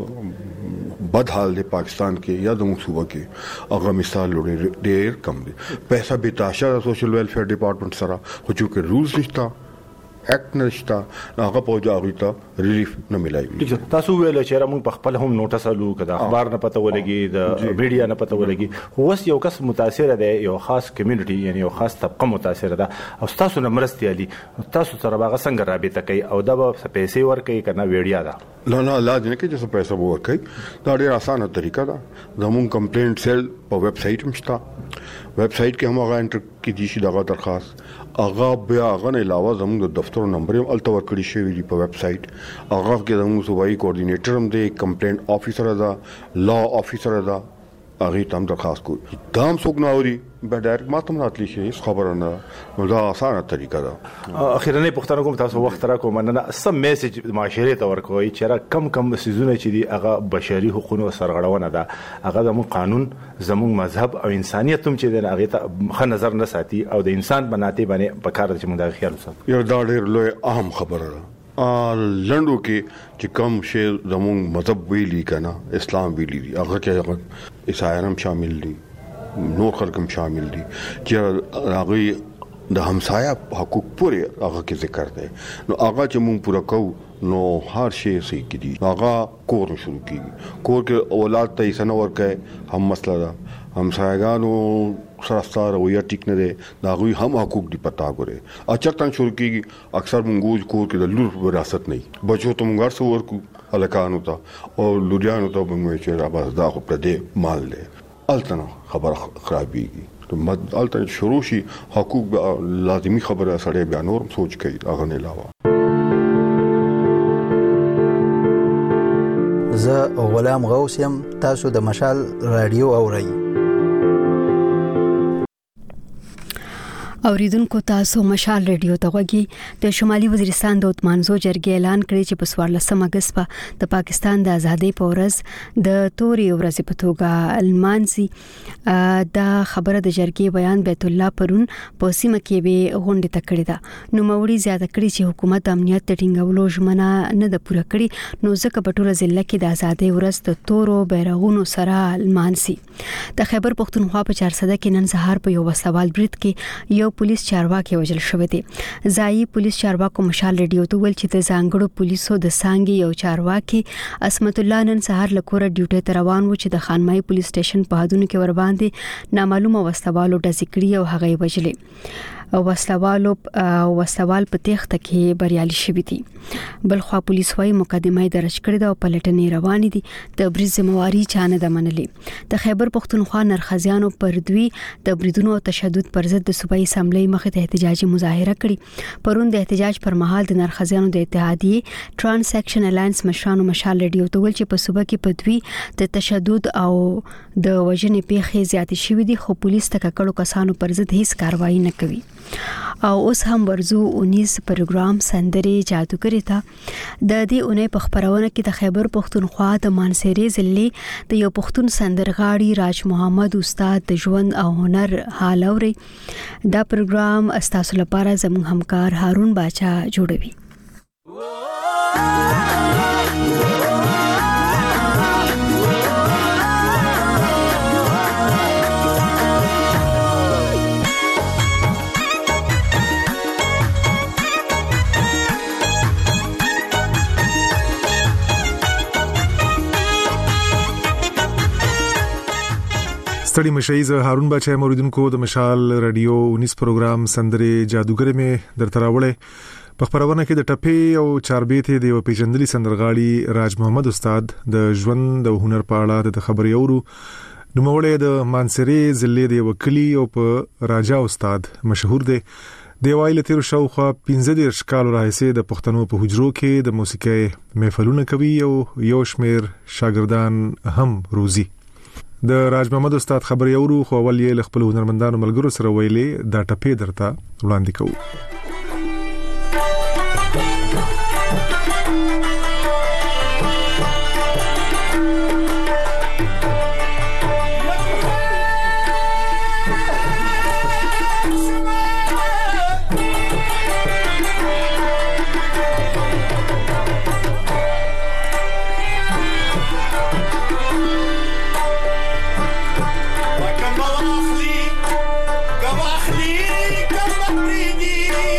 څومره بد حال دی پاکستان کې یا د صوبه کې هغه مثال ډېر کم دي پیسې به تاشا سوشل ویلفیر ډپارټمنټ سره خو چې رولز نشته اکټ نشته هغه په جاغی ته ریلیف نه ملایي تاسو ویل چې موږ په خپل هم نوټس الو کدا اخبار نه پته ولګي د میډیا نه پته ولګي خو اوس یو کس متاثر دی یو خاص کمیونټي یعنی یو خاص طبقه متاثر ده او تاسو نه مرستي علي تاسو سره هغه څنګه رابطه کوي او دا به پیسې ورکوي کنه ویډیا ده نه لازم نه کې چې پیسې ورکوي دا ډیره اسانه طریقه ده زموږ کمپلینټ سیل په ویب سټ مشته ویب سټ کې هم هغه انټر کې دي شي دغه درخواست هغه بیا هغه نه علاوه زموږ د دفتر نمبر هم الته ورکړی شوی دی په ویب سټ هغه کې زموږ صوبایي کوارډینیټر هم دی کمپلینټ افیسر ده لا افیسر ده هغه تم درخواست کوي دام څوک نه اوري به ډایرکټ ماته راتلی شي خبره نه نو دا اسانه طریقه ده اخیرا پښتنه کوم تاسو وخت را کوم نه سم میسج معاشره ته ورکوي چې کم سيزونه چې دي هغه بشري حقوقو سرغړونه ده هغه د قانون زموږ مذهب او انسانيت هم چې هغه ته خ نظر نه ساتي او د انسان بناته باندې په کار چې موږ دا خیال وساتو یو دا ډېر لوی اهم خبره ده لندو کې چې کوم شی زموږ مذهب ویلي کنه اسلام ویلي دي هغه کې عیسایان شامل دي نور خلک هم شامل دي چې هغه د همسایه حقوق پورې هغه کې ذکر دی نو هغه چې مونږ پوره کوو نو هر شی سي کې دي هغه کور شروع کیږي کور کې اولاد ته یې سنور کوي هم مسله ده همسایګانو سره ستاره ویا ټیک نه دی دا غوي هم حقوق دی پتا ګوره اچتان شروع کیږي اکثر مونږ کور کې د لور وراثت نه بچو ته مونږ سره ورکو الکانو ته او لوریانو ته مونږ چې را باز دا خو پر دې مال دی التنه خبر خرابيږي الته شروع شي حقوق لازمي خبره سره بیا نور سوچ کوي هغه نه علاوه. زه غلام غوث یم، تاسو د مشال رادیو اورئ. اوریدونکو تاسو مشال ریډیو ته غوږی. د شمالي وزیرستان د اتمانزو جرګې اعلان کړی چې په 14 اگست په پاکستان د ازادۍ په ورځ د تورې ورځې په توګه المانسي. دا خبره د جرګې بیان بیت الله پرون په سیمه کې به غونډه تکړه ده. نو موري زیاته کړی چې حکومت امنیت ټینګولو ژمنه نه ده پوره کړې، نو ځکه په ټوله ضلع کې د ازادۍ ورځ د تورو بیرغونو سره المانسي. د خیبر پختونخوا په 400 کې نن سهار په یو وسوال برید کې یو پولیس چارواکي وژل شوی دی. ځایي پولیس چارواکو مشال ریډیو ته ویل چې د ځانګړو پولیسو د څانګې یو چارواکي اسمت الله نن سهار له کوره ډیوټي ته روان و چې د خانمای پولیس سټیشن په حدودو کې ور باندې نامعلومه وسوالو ډزې کړې او هغه یې وژلې. وسوال په تخته کې بریالي شوی دي. بلخوا پولیس وايي مقدمه درج کړې ده او پلټنې روانې دي. د بریز ذمہواری چانه د منلې. د خیبر پختونخوا نرخزیانو پر دوی د بریدونو او تشدد پر ضد د صوبایي اسمبلی مخې ته احتجاجي مظاهره کړې. پرون د احتجاج پر مهال د نرخزیانو د اتحادیه ټرانس ایکشن الاینس مشرانو مشال ریډیو ته ویل چې په صوبه کې په دوی د تشدد او د وژنې پیښې زیاتې شوې دي، خو پولیس د ککړو کسانو پر ضد هیڅ کاروایی نه کوي. او اوس هم ورزو 19 پروګرام سندرې جادوګری ته. د دې اونۍ په خبرونه کې د خیبر پختونخوا د مانسيري ضلع د یو پښتون سندرغاړي راج محمد استاد د ژوند او هنر حال اوري. دا پروګرام استاسو لپاره زموږ همکار هارون باچا جوړوي. ستړي مشایز هارون باچا موریدونکو د مشال رادیو 19 پروګرام سندرې جادوګر مې درته راوړې. په خبرونه کې د ټپې او چاربېته د یو پیژندلي سندرغاړي راج محمد استاد د ژوند او هنر په اړه د خبرې اورو. نوموړی د مانسيري ضلع د وکلی او په راجا استاد مشهور دی. د وایل تیر شاوخوا 15 کال راهیسې د پښتنو په حجرو کې د موسیقي محفلونه کوي او یو شمیر شاګردان هم روزي. د راج محمد استاد خبرې اورو، خو اول یې خپل هنرمندانو ملګرو سره ویلې دا ټپې درته وړاندې کوو. Come on,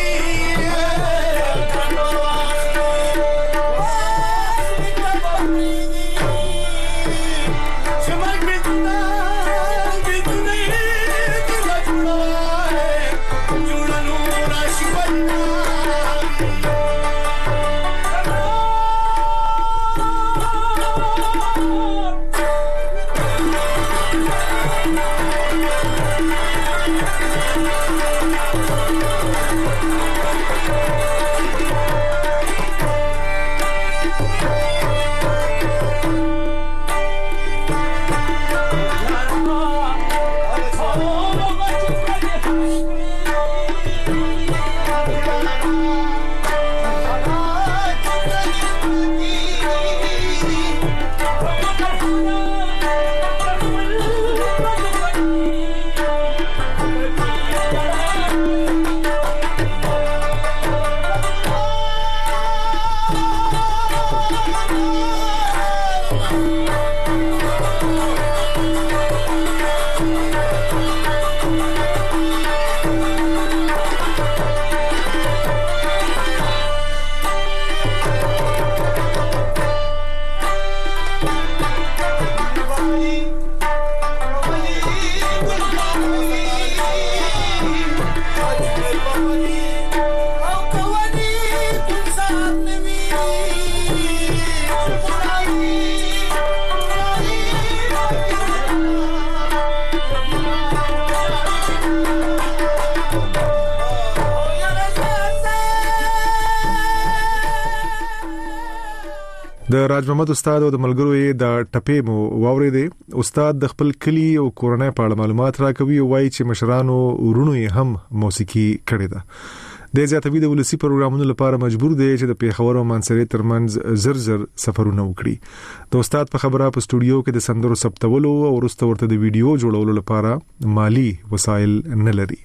د راج محمد استاد او د ملګرو د ټپې مو واورېدې. استاد د خپل کلی او کورنۍ په اړه معلومات راکوي او وایي چې مشرانو ورونو یې هم موسیقي کړې ده. د زیاتوي د ولسی پروګرامونو لپاره مجبور دی چې د پیښور او منصوري ترمنځ زر سفرونه وکړي. د استاد په خبره په سټوډیو کې د سندرو ثبتولو او وروسته ورته د ویډیو جوړولو لپاره مالی وسایل نه لري.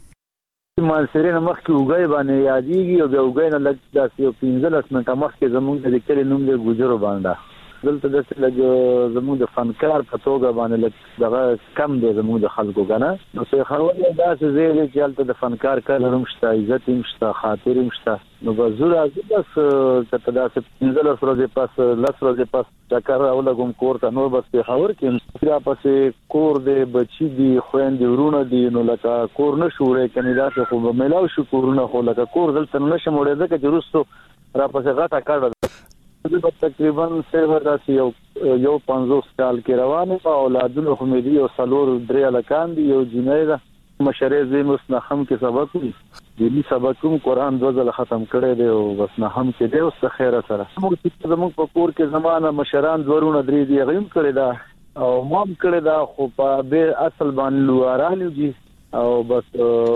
منصوري نه مخکې وګای باندې یادېږي او بیا وګای نه لږ داسې 15 منټه مخکې زموږ د کلی نوم دی ګوجرو باندې. دلته د لږ زموږ د فنکار په توګه باندې لږ دغه کم دی زموږ د خلکو کنه. نو څه خبره داسې زیاده چې هلته د فنکار کار هم شته، عزت هم شته، خاطر هم شته. نو بزور از بس کته داسې 15 ورځې پس 10 ورځې پس چکر او لګم کور ته نو بس په خبر کې بیا پسې کور دی، بچی دی، خويندې ورونه دي. نو لکه کور نشورې کني داسې خو ملاو شو کورونه خو لکه کور دلته نشه موړې ده چې روستو را پسې غټه کړه د تقریبا سیور داسې یو 50 سال کې روانه او اولادونو خمیدي او سلور درې لکان دي. یو جنۍ ده مشرې زې مسنحم کې سبق وي دې سبق کوم قرآن 2 ځله ختم کړی دی او بس نحم کې دی او څه خیره سره موږ په کور کې زمانه مشران ورونه درې دی غیم کړی دا او مام کړی دا خو په به اصل باندې لوارانو دي او بس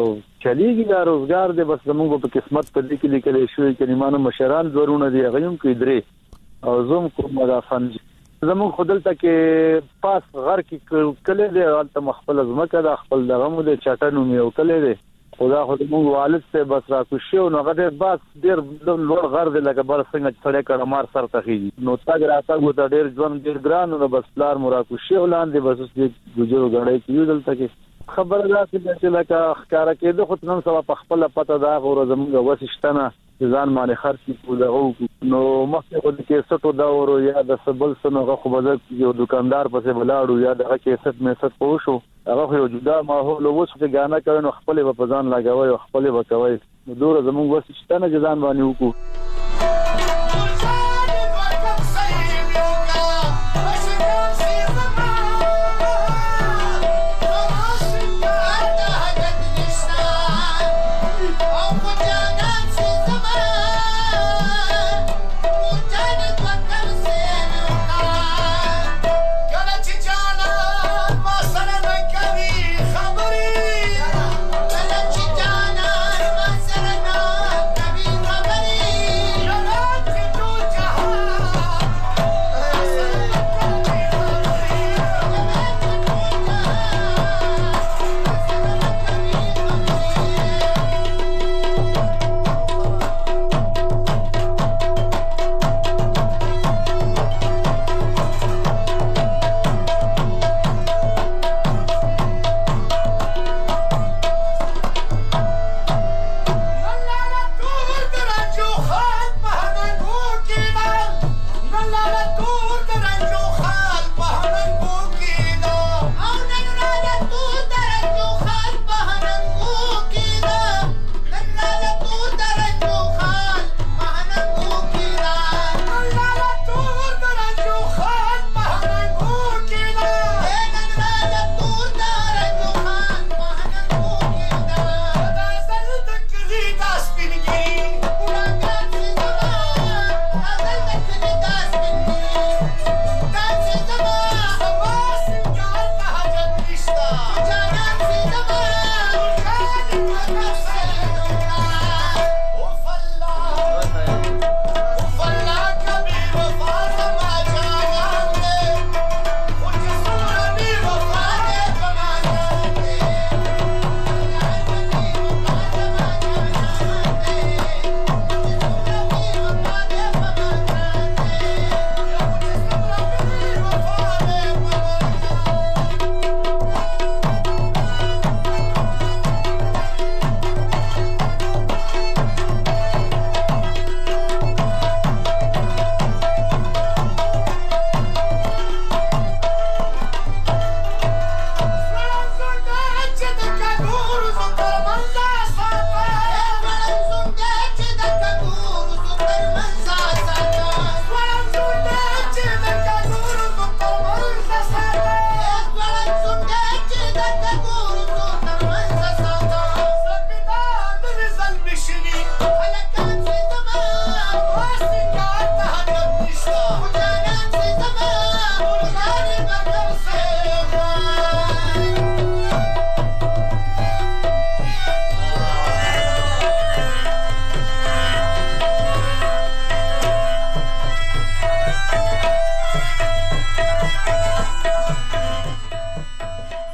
چلیږي دا روزګار دی. بس زموږ په قسمت په دې کې لیکل شوی چې نیمانه مشران ورونه دی غیم کې درې او زوم کوم دا فن زمون خدلته کې پاس غر کې کله دی البته مخبل زمکه د خپل دغه مو د چټنو میو کله دی خدا خو موږ والد ته بس را کوشي او هغه ډېر باس ډېر لوړ غر دی لکه بل څنګه چې کړه مار سر تخیږي. نو تاګ راته غو ته ډېر ځوان ډېر ګران نو بس پلار مو را کوشي ولاندې بس دې ګجرو غړې کې دلته کې خبره راځي چې لکه ښکارا کېده خو نن سبا په خپل پته دا غوړه زموږ وسشتنه ځان باندې خرڅ کړو. نو مخکې خو د کیسټو دا ورو یا د سبل سنغه خو بل یو دکاندار پسې بلاړو یا د کیسټ میسټ پوښو هغه یو جدا ماحول وو چې غانا کوي نو خپل په ځان لګوي او خپل وکوي. نو دوره زموږ وسشتنه ځان باندې وکړو.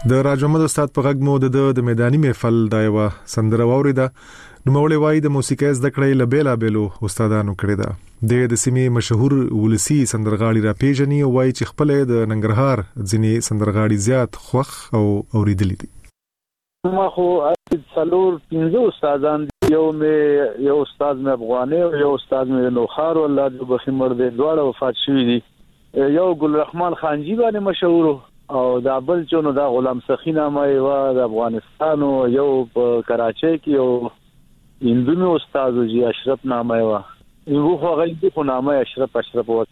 د راج محمد استاد په غږ مو د میداني محفل دا یو سندره واوریده. نو مولوی وای د موسیقۍ زده کړې لبیلا بیلو استادانو کړی دا. د سیمې مشهور ولسی سندرغاړي را پیژني او وای چې خپل د ننګرهار ځینې سندرغاړي زیات خوخ او اوریدلی دي. ما خو څلور 15 استادان یو استاد مې افغاني او یو استاد مې نوخار الله دې بخمر دې دواړه وفات شوي دي. یو ګل رحمان خانجی باندې مشهور او دا بل چونو دا غلام سخی نامه یو د افغانستان او یو په کراچۍ کې یو هندونو استاد جی اشرف نامه یو خو غلطي خو نامه اشرف او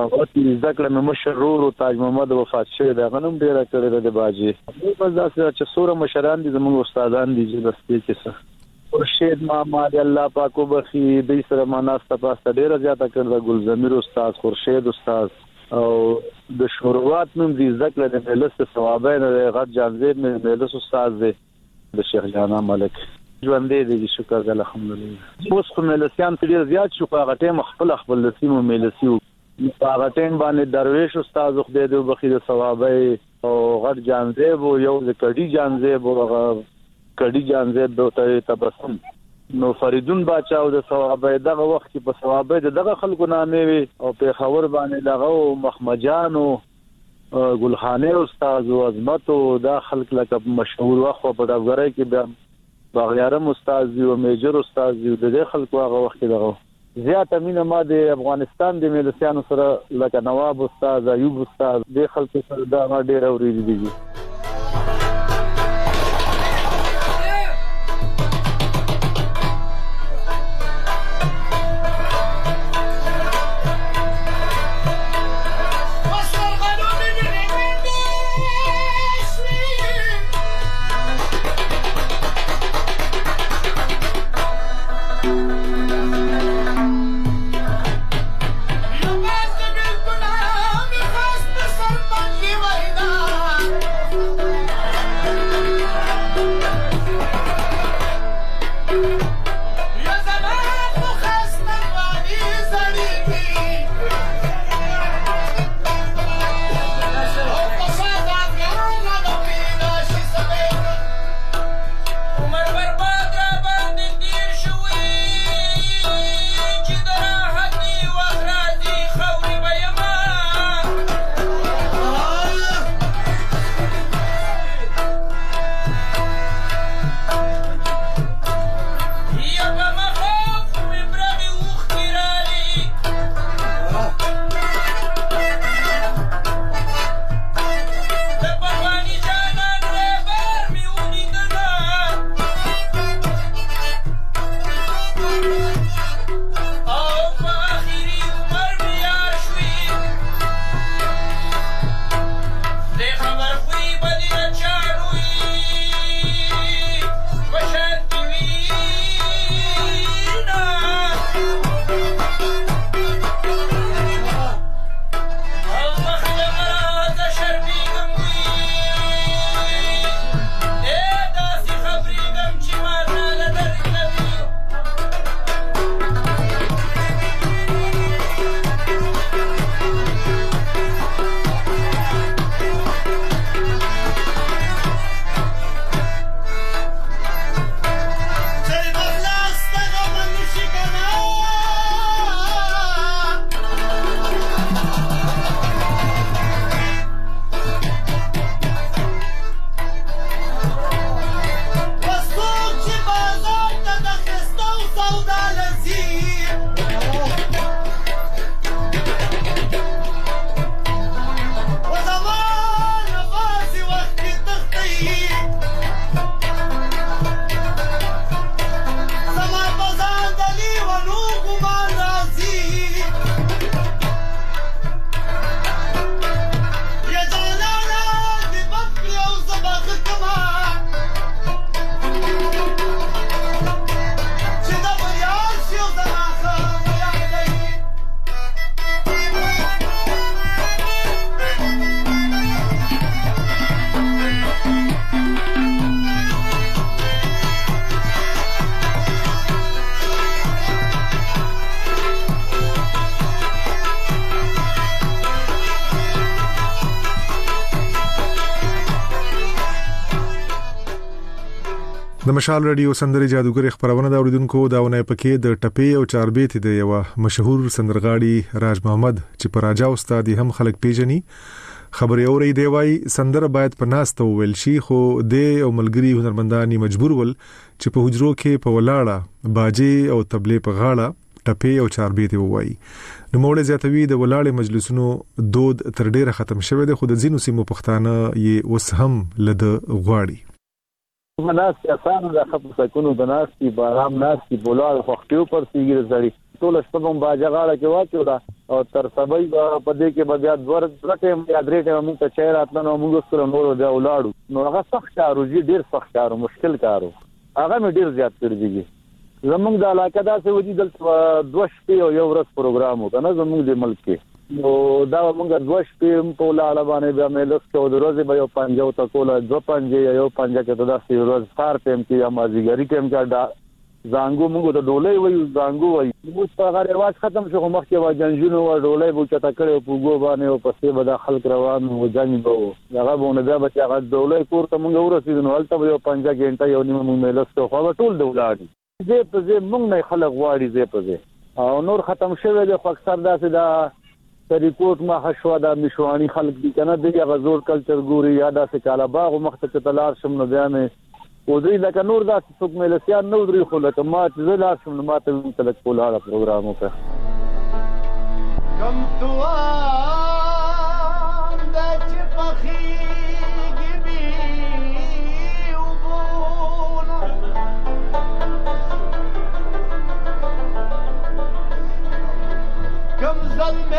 ذکر مې مشرور او تاج محمد وفات شوی دا غنم ډیره کړی د باجی. بس دا چې سوره مشران دي زموږ استادان دي چې بس کې څه خورشید ماما دی الله پاک وبخي د سره مناسته پاسته ډیره زیاته کړل. ګل زمیر استاد خورشید استاد او د شروعات نوم دي ذکر د مجلس ثوابین غټ جانزیب مې مجلس استاد دی د شیخ جانا ملک ژوندې دي شکر الحمدلله. اوس خو ملسیان ډیر زیات شو هغه ټیم خپل لسیمو ملسیو هغه ټیم باندې درویش استاد خو دې وبخي د ثوابای او غټ جانزیب او یو د کډی جانزیب او کډی جانزیب د تبسم نو فریدون باچا او د ثوابای دغه وخت کې په ثوابای دغه خلکو نامې وي او په خبر باندې دغه محمدجان او ګلخانه استاد او عظمت او دا خلک لکه مشهور وخت په ډبګرای کې باغیارم استاد او میجر استاد د خلکو هغه وخت دغه زیات امینه ما د افغانستان د ملسیانو سره لکه نواب استاد ایوب استاد د خلکو سره دا ما ډیر اوریدي دي. Basta د مشال رادیو سندري جادوګر خبرونه دا اوریدونکو داونه پکې د ټپې او چاربېت د یو مشهور سندرغاړي راج محمد چې پر راجا استاد هم خلک پیژني خبري اوري دی وای سندره باید په ناس ته ویل شي خو د او ملګری هنرمنداني مجبور ول چې په حجرو کې په ولاړه باجی او تبلې په غاړه ټپې او چاربېت وای نو موږ زیاتوي د ولاړې مجلسونو دود تر ډیره ختم شوه د خود ځینو سیمو پښتانه یې اوس هم لد غواړي مناس آسان د خپل سکونو د ناس کی بارام ناس کی بولار وختیو پر سیګر زړی ټول شپږم باجغاړه کې واچو دا او تر سبای په دې کې بیا دور درته یا درې موږ ته چیر اتنه موږ سره نور د ولاړو نو هغه سخت کارو ډیر سخت کارو مشکل کارو هغه مې ډیر زیات کړی دی زمونږ د علاقې دا څه ودی دلته دوه شپې او یو ورځ پروګرام وکړه زمونږ د ملک کې نو دا موږ دوه شپې په لاړه باندې بیا مې لږ څو ورځې به یو پنځه او تکوله دوه پنځه یو پنځه کې دا څه ورځ کار ټیم کې یا مازیګری ټیم کې دا زانګو موږ د ډولۍ وایو زانګو وایو موږ په هغه رواج ختم شو مخکې وا جنجونو وا ډولۍ بو چتا کړو په ګو باندې او پسې به د خلک روان و جنګ وو هغه بونه بیا به هغه ډولۍ کور ته موږ ورسېدو هلته یو 5 غنټه یو نیمه موږ ملسته خو ټول دولادي زه په زه موږ نه خلک غواړي زه په زه او نور ختم شوه د خو اکثر داسې دا ریپورت ما خشوا دا مشوانی خلک دي کنه د غزور کلچر ګوري یا داسې کاله باغ مخته تلار شم نو بیان ودري لکه نور داسې څوک ملسیان نو دري خو لکه ما چې لار شم نو ما ته تلک کول هغه پروګرام وکړ کم تو د چپخي ګبي وبونا کم ظلمه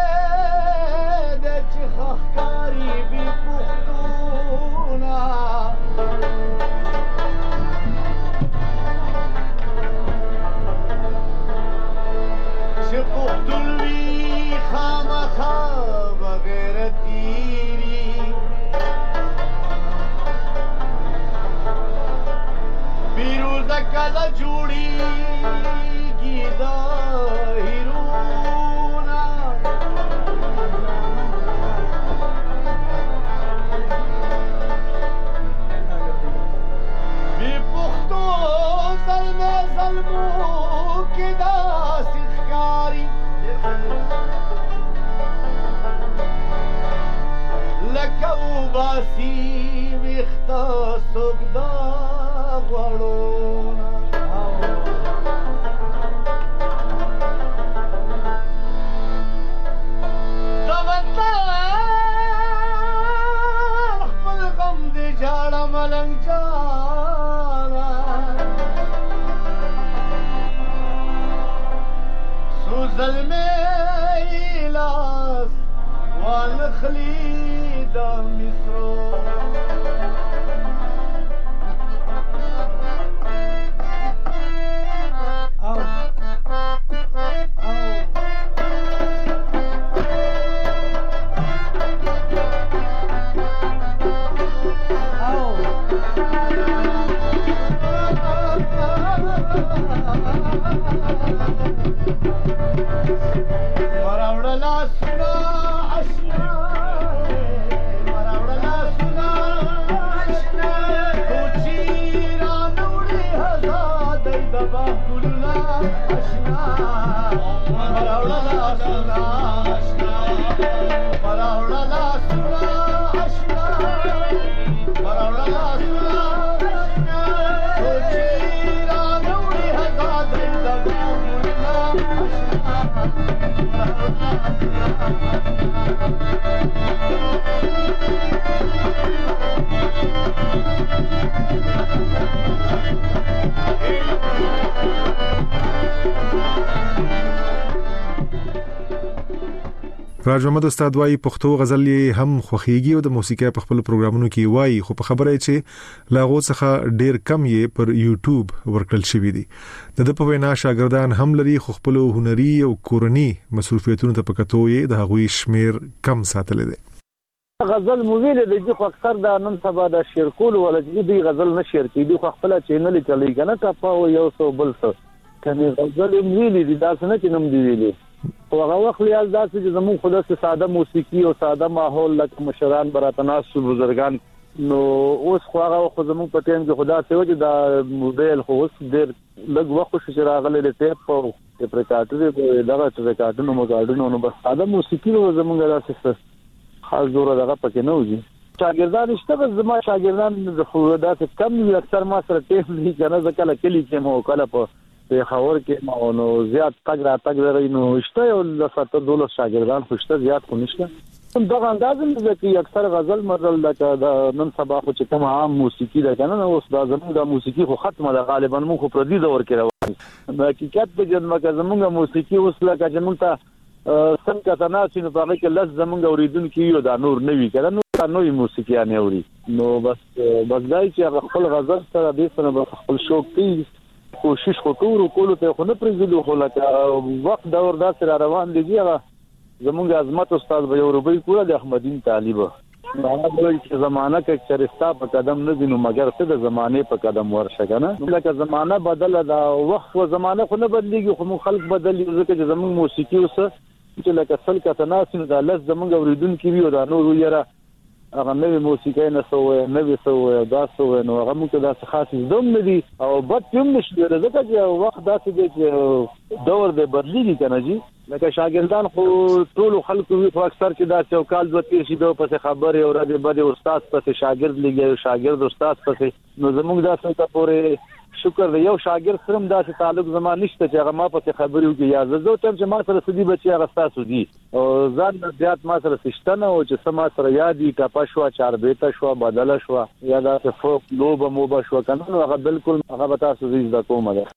کله جوړیږي دا هیرونا بی پختو ظلمو کې دا سخکاری لکه وباسي ویخته سوګدا غواړو راج محمد استاد وايي پښتو غزل هم خوخيږي او د موسیقي په خپل پروګرامونو کې وايي خو په خبره چې لاغو څخه ډیر کم یې پر یوټیوب ورکړل شوی دی د په وینا شاګردان هم لري خو خپل هنري او کورني مصروفیتونو ته پکتو یې د هغوی شمیر کم ساتل دي غزل مویل د خو اکثر د نن سبا د شیر کول ولې دی غزل نشیر کیدی خو خپل چینل چلی کنه تاسو یو څو بل څه کني غزل مویل دي تاسو نه چې نم دی ویلي او هغه وخت یال داسې چې زموږ خود سره ساده موسیقي او ساده ماحول لکه مشران براتناس بزرگان نو اوس خو هغه خو زموږ په ټیم کې خدا ته وځي دا موبایل خو اوس ډېر لږ وخت چې راغلی د ټیپ او د پریکاټر دغه پریکاټونو مګاډونو نو بس ساده موسیقي زموږ داسې خاص زور دغه پکې نه وځي شاګردان شته بس زما شاګردان خو داسې کم وي اکثر ما سره ټیپ نه کنه ځکه کله کلی کې مو کله په خبر کې نو زیات تګ را تګ لري نو شته یو د 12 شاګردان خوشته زیات خو نشته دغه اندازه نه چې اکثر غزل مزل د نن سبا خو چې کوم عام موسیقي ده کنه نو اوس دا زموږ د موسیقي خو ختمه ده غالبا موږ خو پر دې دور کې روان یو حقیقت په جنمه کې زموږ موسیقي اوس لکه چې موږ ته څنګه تناسب په هغه کې لږ زموږ اوریدونکو یو دا نور نه وی کنه نو نوې موسیقي نه اوري نو بس دای چې خپل غزل سره دې سره خپل شوق کوي کوشش وکړو کولو ته خو نه پرېږدو خو لکه وخت دور داسې روان دی هغه زمونږ عظمت استاد به یو روبي کوله د احمدین طالب هغه وایي چې زمانہ کې چرستا په قدم نه دینو مګر څه د زمانه په قدم ورشه کنه لکه زمانہ بدله دا وخت او زمانہ خو نه بدلېږي خو خلک بدلي ځکه چې زمونږ موسیقي اوس چې لکه سل کته ناسینو دا لږ زمونږ اوریدونکو وي او دا نور یره هغه نوې موسیقي نه سوې نوې سوې دا سوې نو هغه موږ دا خاص زوم نه دي او بد هم نشي ځکه چې وخت داسې دی چې دور د بدلېږي کنه جی لکه شاګردان خو ټول خلکو وي خو اکثر چې دا چوکال دوه تیر شي د پس خبره او را دي بده استاد پس شاګرد لګي شاګرد استاد پس نو زموږ دا څه ته پورې شکر دی یو شاګرد سره دا تعلق زما نشته چې هغه ما پس خبرې وکي یا زه ته چې ما سره سدي بچي هغه تاسو دي او ځان زیات ما سره سشتنه او چې سما سره یادي ټاپا شو چار بیت شو بدل شو یا دا فوق لوب موبا شو کنه هغه بالکل هغه تاسو زیات کومه ده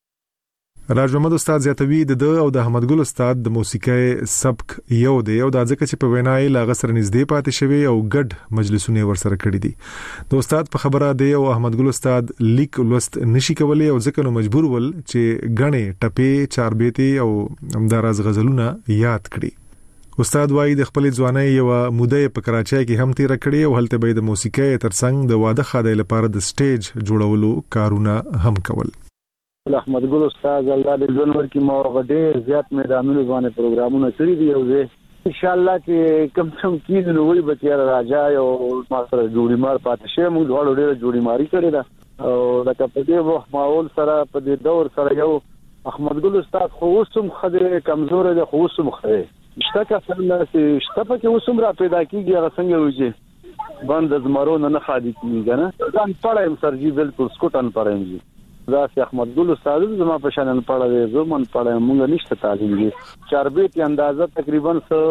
راج محمد استاد زیاتوی د او د احمد ګل استاد د موسیقي سبک یو دی او د ځکه چې په وینای لا غسر نږدې پاتې شوی او ګډ مجلسونه ورسره کړی دي د استاد په خبره دی او احمد ګل استاد لیک لوست نشي کولای او ځکه نو مجبور ول چې غنې ټپې چار بیتي او همداراز غزلونه یاد کړي استاد وايي د خپل ځواني یو موده په کراچۍ کې هم تیر کړی او هلته به د موسیقي ترڅنګ د واده خاده لپاره د سټیج جوړولو کارونه هم کول احمد ګل استاد الله دې ژوند ورکړي مو غډې زیات میدانونو باندې پروګرامونه کړی دي او زه ان شاء الله چې کم څنګه کېږي نو وي بچیار راځي او ما سره جوړی مار پاتې شه موږ ډېر ډېر جوړی ماری کړی دا او لکه په دې وخت ماحول سره په دې دور سره یو احمد ګل استاد خو اوسم خدای کمزور دی خو اوسم خدای شته کله چې شته په کې اوسم را پیدا کیږي هغه څنګه وځي باندې زمرو نه خادي کیږي نه ځان پړایم سرجی بالکل سکوټن پړایم دا چې احمد ګل استاد زما په شان پړا دی زه من پړایم مونږ نشته تعلیم دي چاربېت اندازه تقریبا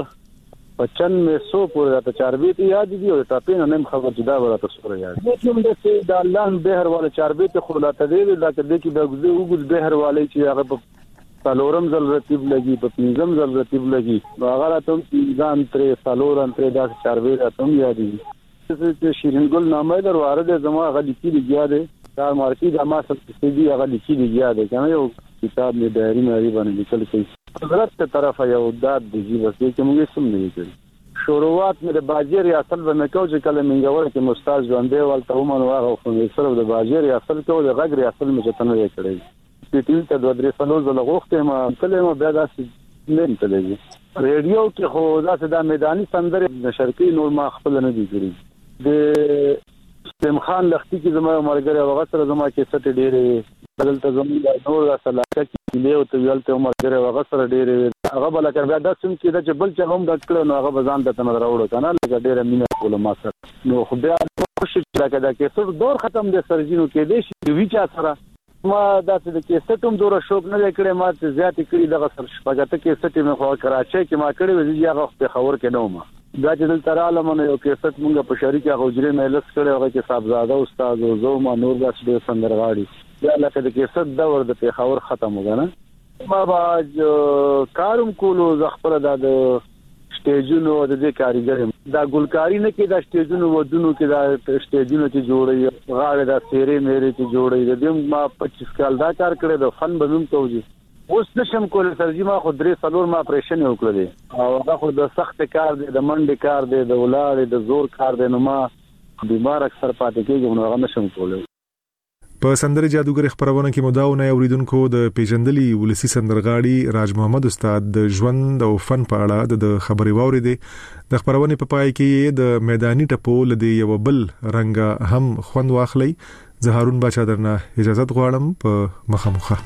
9500 پورې د چاربېت یاد دي او ټاپین نیم خبر جدا ورته سره یاد دي کوم د الله بهر والا چاربېت خلاته دی لکه د کې د وګړو بهر والا چې هغه په سالورم زل رتیب لګي په پنځم زل رتیب لګي هغه راته ځان ترې سالورم ترې دا چاربېت اتم یاد دي چې شیرین ګل نامه در وارد زما غلي کې یاد دي دا مارکی د ما سره سړي هغه لیکي دی یاد کنه یو کتاب می ډایری مې باندې لیکل کوي حضرت ته طرفه یو داد دی بس چې موږ سم نه کړی شروعات مې د باجر اصل به مکو چې کله منګور کې مستاز ژوندې ولته ومن واغه خو صرف د باجر اصل کو د غږ اصل مې ته نه کړی سټیل ته دوه درې سلو زله غوښته ما کله ما بیا داسې نه تللی ریډیو کې خو داسې د میداني سندره نشرکی نور ما خپل نه دی کړی د سلیم خان لختي کې زما مرګره وغه سره زما کې ست ډېرې بدلته زما نور سلاکه کې له او ته ویلته مرګره وغه سره ډېرې هغه بل کړ بیا د سم کې د جبل چې هم د کړو نو هغه بزان د تم راوړو کنه لکه ډېره مینه کول ما سره نو خو بیا کوشش راکړه دا کې څو دور ختم دي سرجینو کې دي چې ویچا سره ما داسې د کې ستوم دوره شوق نه کړې ما ته زیات کړی دغه سر شپږته کې ستې مې خو کراچۍ کې ما کړې وځي هغه په خبر کې نو ما دا چې دل تراله مونږ یو کیسټ مونږ په شریکه غوجره مې لس کړو هغه کې صاحبزاده استاد او زو ما نور داس ډېر سندرغاړي دا لکه د کیسټ دور د پیښور ختم وګنه ما باج کاروم کولو زخپره د سټیجونو د دې کاریګر دا ګلکاری نه کې دا سټیجونو ودونو کې دا سټیجونو چې جوړي غاړه دا سیرې مېرې چې جوړي د دې ما 25 کال دا کار کړی د فن بنوم توجي اوس نشم کول سرجی ما خو درې سلور ما اپریشن وکړل او دا خو د سخت کار دی د منډي کار دی د ولاد د زور کار دی نو ما بیمار اکثر پاتې کېږم نو هغه نشم کولای په سندره جادوګر خبرونه کې مداونه اوریدونکو د پیژندلي ولسی سندرغاړي راج محمد استاد د ژوند او فن په اړه د خبري واوریدې د خبرونه په پای کې د میداني ټپو لدی یو بل رنګ هم خوند واخلي. زه هارون بچا درنه اجازه غواړم په مخامخه.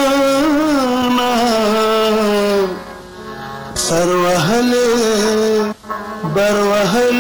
سروهله ور وهل